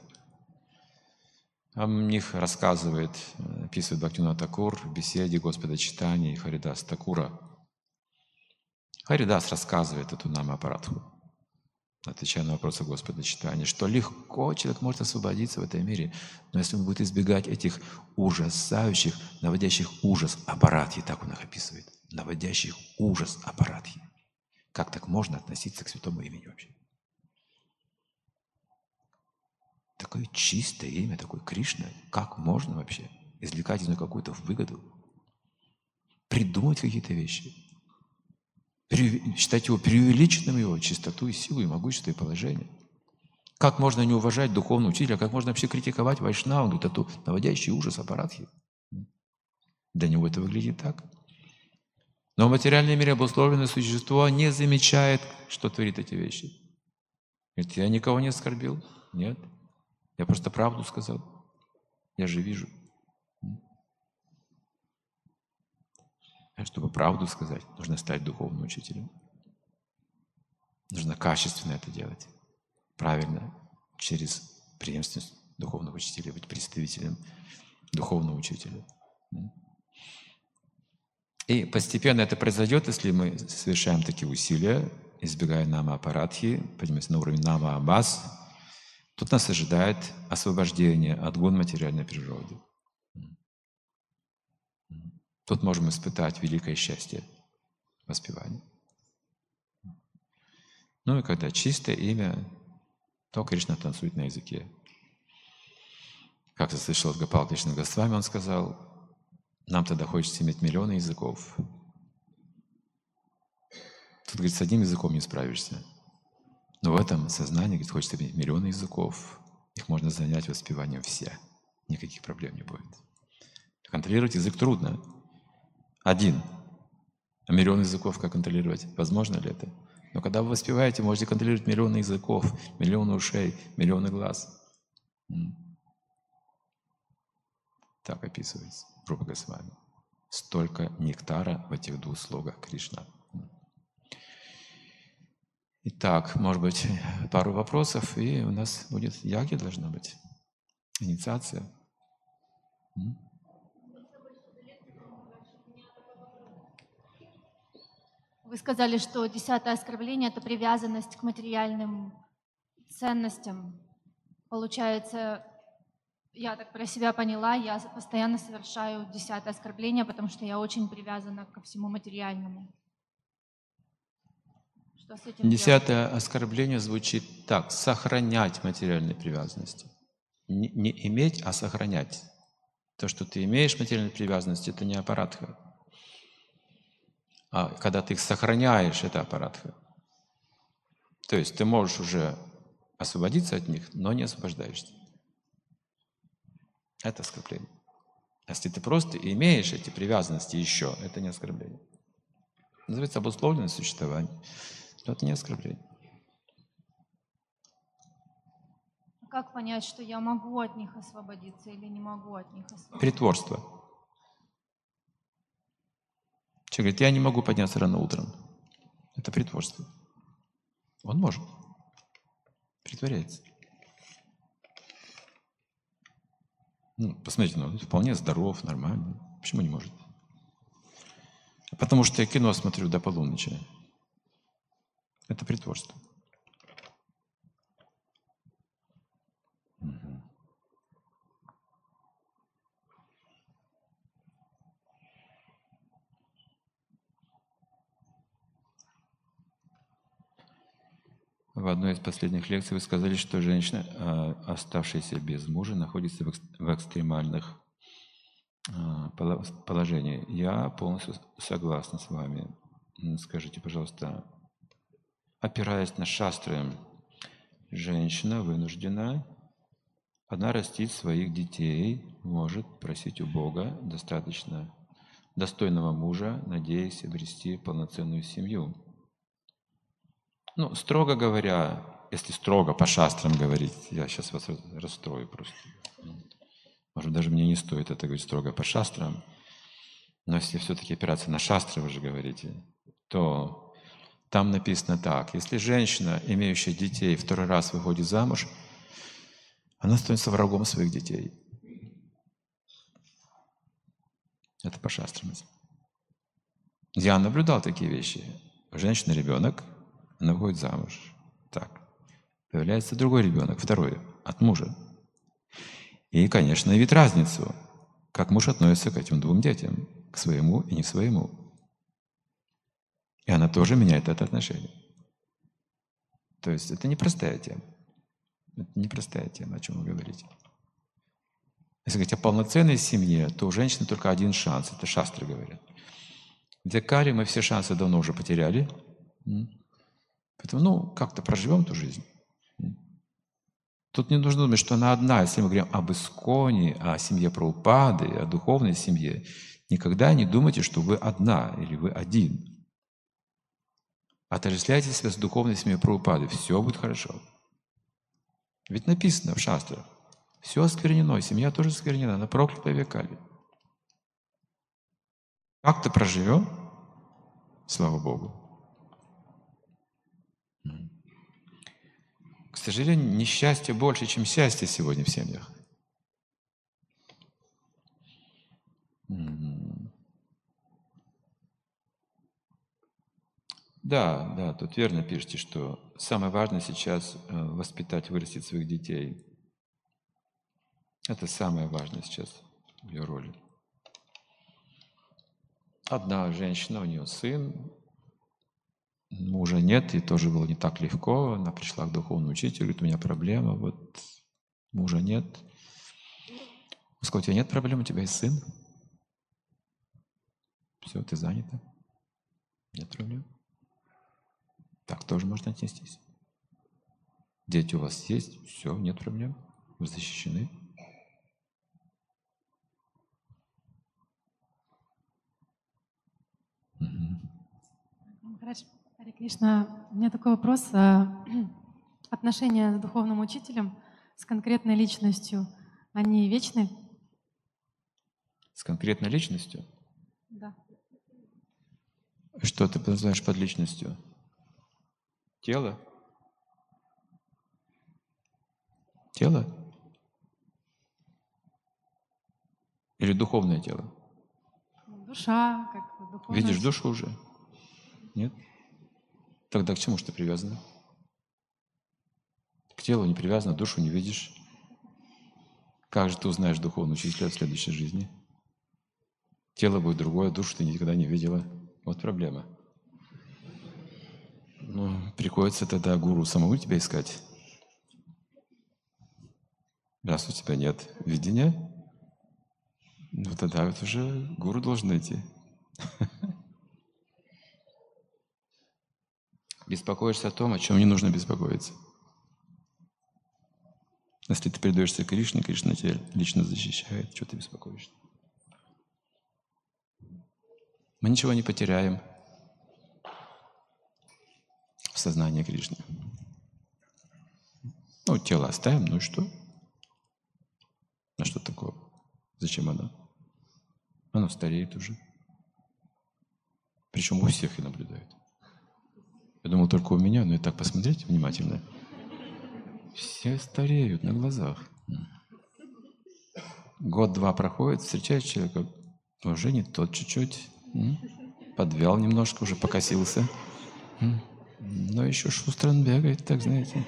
О них рассказывает, описывает Бхактивинода Тхакур в беседе Господа Читания и Харидас Такура. Харидас рассказывает эту Намапарадху, отвечая на вопросы Господа читания, что легко человек может освободиться в этом мире, но если он будет избегать этих ужасающих, наводящих ужас аппаратхи, так он их описывает, наводящих ужас аппаратхи. Как так можно относиться к святому имени вообще? Такое чистое имя, такое Кришна, как можно вообще извлекать из него какую-то выгоду, придумать какие-то вещи, считать его преувеличенным, его чистоту и силу, и могущество, и положение. Как можно не уважать духовного учителя, как можно вообще критиковать вайшнаву, вот эту наводящий ужас аппаратхи? Для него это выглядит так. Но в материальном мире обусловленное существо не замечает, что творит эти вещи. Говорит, я никого не оскорбил. Нет. Я просто правду сказал. Я же вижу. А чтобы правду сказать, нужно стать духовным учителем. Нужно качественно это делать. Правильно. Через преемственность духовного учителя, быть представителем духовного учителя. И постепенно это произойдет, если мы совершаем такие усилия, избегая нама-аппаратхи, поднимаемся на уровень нама-абас. Тут нас ожидает освобождение от гун материальной природы. Тут можем испытать великое счастье воспевания. Ну и когда чистое имя, то Кришна танцует на языке. Как я слышал от Гопала Кришны Госвами, он сказал, нам тогда хочется иметь миллионы языков. Тут, говорит, с одним языком не справишься. Но в этом сознании, говорит, хочется иметь миллионы языков. Их можно занять воспеванием все. Никаких проблем не будет. Контролировать язык трудно. Один. А миллион языков как контролировать? Возможно ли это? Но когда вы воспеваете, можете контролировать миллионы языков, миллионы ушей, миллионы глаз. Так описывается Рупа Госвами. Столько нектара в этих двух слогах Кришна. Итак, может быть, пару вопросов, и у нас будет яги, должна быть. Инициация. Вы сказали, что десятое оскорбление – это привязанность к материальным ценностям. Получается, я так про себя поняла, я постоянно совершаю десятое оскорбление, потому что я очень привязана ко всему материальному. Что с этим Десятое делать? оскорбление звучит так: сохранять материальные привязанности. Не, не иметь, а сохранять. То, что ты имеешь материальные привязанности, это не аппаратха. А когда ты их сохраняешь, это аппаратха. То есть ты можешь уже освободиться от них, но не освобождаешься. Это оскорбление. Если ты просто имеешь эти привязанности еще, это не оскорбление. Называется обусловленное существование. Но это не оскорбление. Как понять, что я могу от них освободиться или не могу от них освободиться? Притворство. Человек говорит, я не могу подняться рано утром. Это притворство. Он может. Притворяется. Ну, посмотрите, ну, он вполне здоров, нормально. Почему не может? Потому что я кино смотрю до полуночи. Это притворство. Угу. В одной из последних лекций вы сказали, что женщина, оставшаяся без мужа, находится в экстремальных положениях. Я полностью согласна с вами. Скажите, пожалуйста, опираясь на шастры, женщина вынуждена, она растить своих детей, может просить у Бога достаточно достойного мужа, надеясь обрести полноценную семью. Ну, строго говоря, если строго по шастрам говорить, я сейчас вас расстрою просто. Может, даже мне не стоит это говорить строго по шастрам, но если все-таки опираться на шастры, вы же говорите, то там написано так: если женщина, имеющая детей, второй раз выходит замуж, она становится врагом своих детей. Это по шастрам. Я наблюдал такие вещи. женщина ребенок, она выходит замуж. Так. Появляется другой ребенок, второй, от мужа. И, конечно, видит разницу, как муж относится к этим двум детям, к своему и не своему. И она тоже меняет это отношение. То есть это непростая тема. Это непростая тема, о чем вы говорите. Если говорить о полноценной семье, то у женщины только один шанс. Это шастры говорят. В Декаре мы все шансы давно уже потеряли. Поэтому, ну, как-то проживем ту жизнь. Тут не нужно думать, что она одна. Если мы говорим об Исконе, о семье Прабхупады, о духовной семье, никогда не думайте, что вы одна или вы один. Отождествляйте себя с духовной семьей Прабхупады. Все будет хорошо. Ведь написано в шастрах. Все осквернено, семья тоже осквернена, она проклята веками. Как-то проживем, слава Богу. К сожалению, несчастье больше, чем счастье сегодня в семьях. Да, да, тут верно пишете, что самое важное сейчас воспитать, вырастить своих детей. Это самое важное сейчас в ее роли. Одна женщина, у нее сын, мужа нет, и тоже было не так легко. Она пришла к духовному учителю, говорит, у меня проблема, вот мужа нет. Он сказал, у тебя нет проблем, у тебя есть сын. Все, ты занята. Нет проблем. Так тоже можно отнестись. Дети у вас есть, все, нет проблем. Вы защищены. Хорошо. Харе Кришна, у меня такой вопрос. Отношения с духовным учителем, с конкретной личностью, они вечны? С конкретной личностью? Да. Что ты подразумеваешь под личностью? Тело? Тело? Или духовное тело? Душа, как духовная. Видишь душу уже? Нет? Тогда к чему ж ты привязана? К телу не привязана, душу не видишь. Как же ты узнаешь духовного учителя в следующей жизни? Тело будет другое, душу ты никогда не видела. Вот проблема. Ну, приходится тогда гуру самому тебя искать. Раз у тебя нет видения, ну тогда вот уже гуру должен идти. Беспокоишься о том, о чем не нужно беспокоиться. Если ты предаешься Кришне, Кришна тебя лично защищает, чего ты беспокоишься? Мы ничего не потеряем в сознании Кришны. Ну, тело оставим, ну и что? А что такое? Зачем оно? Оно стареет уже. Причем у всех и наблюдают. Я думал, только у меня, но и так посмотрите внимательно. Все стареют на глазах. Год-два проходит, встречаешь человека, уже не тот чуть-чуть, подвял немножко, уже покосился. Но еще шустро он бегает, так знаете.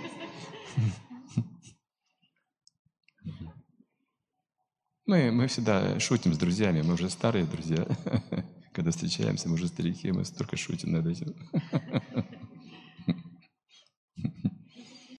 Мы, мы всегда шутим с друзьями, мы уже старые друзья. Когда встречаемся, мы уже старики, мы столько шутим над этим.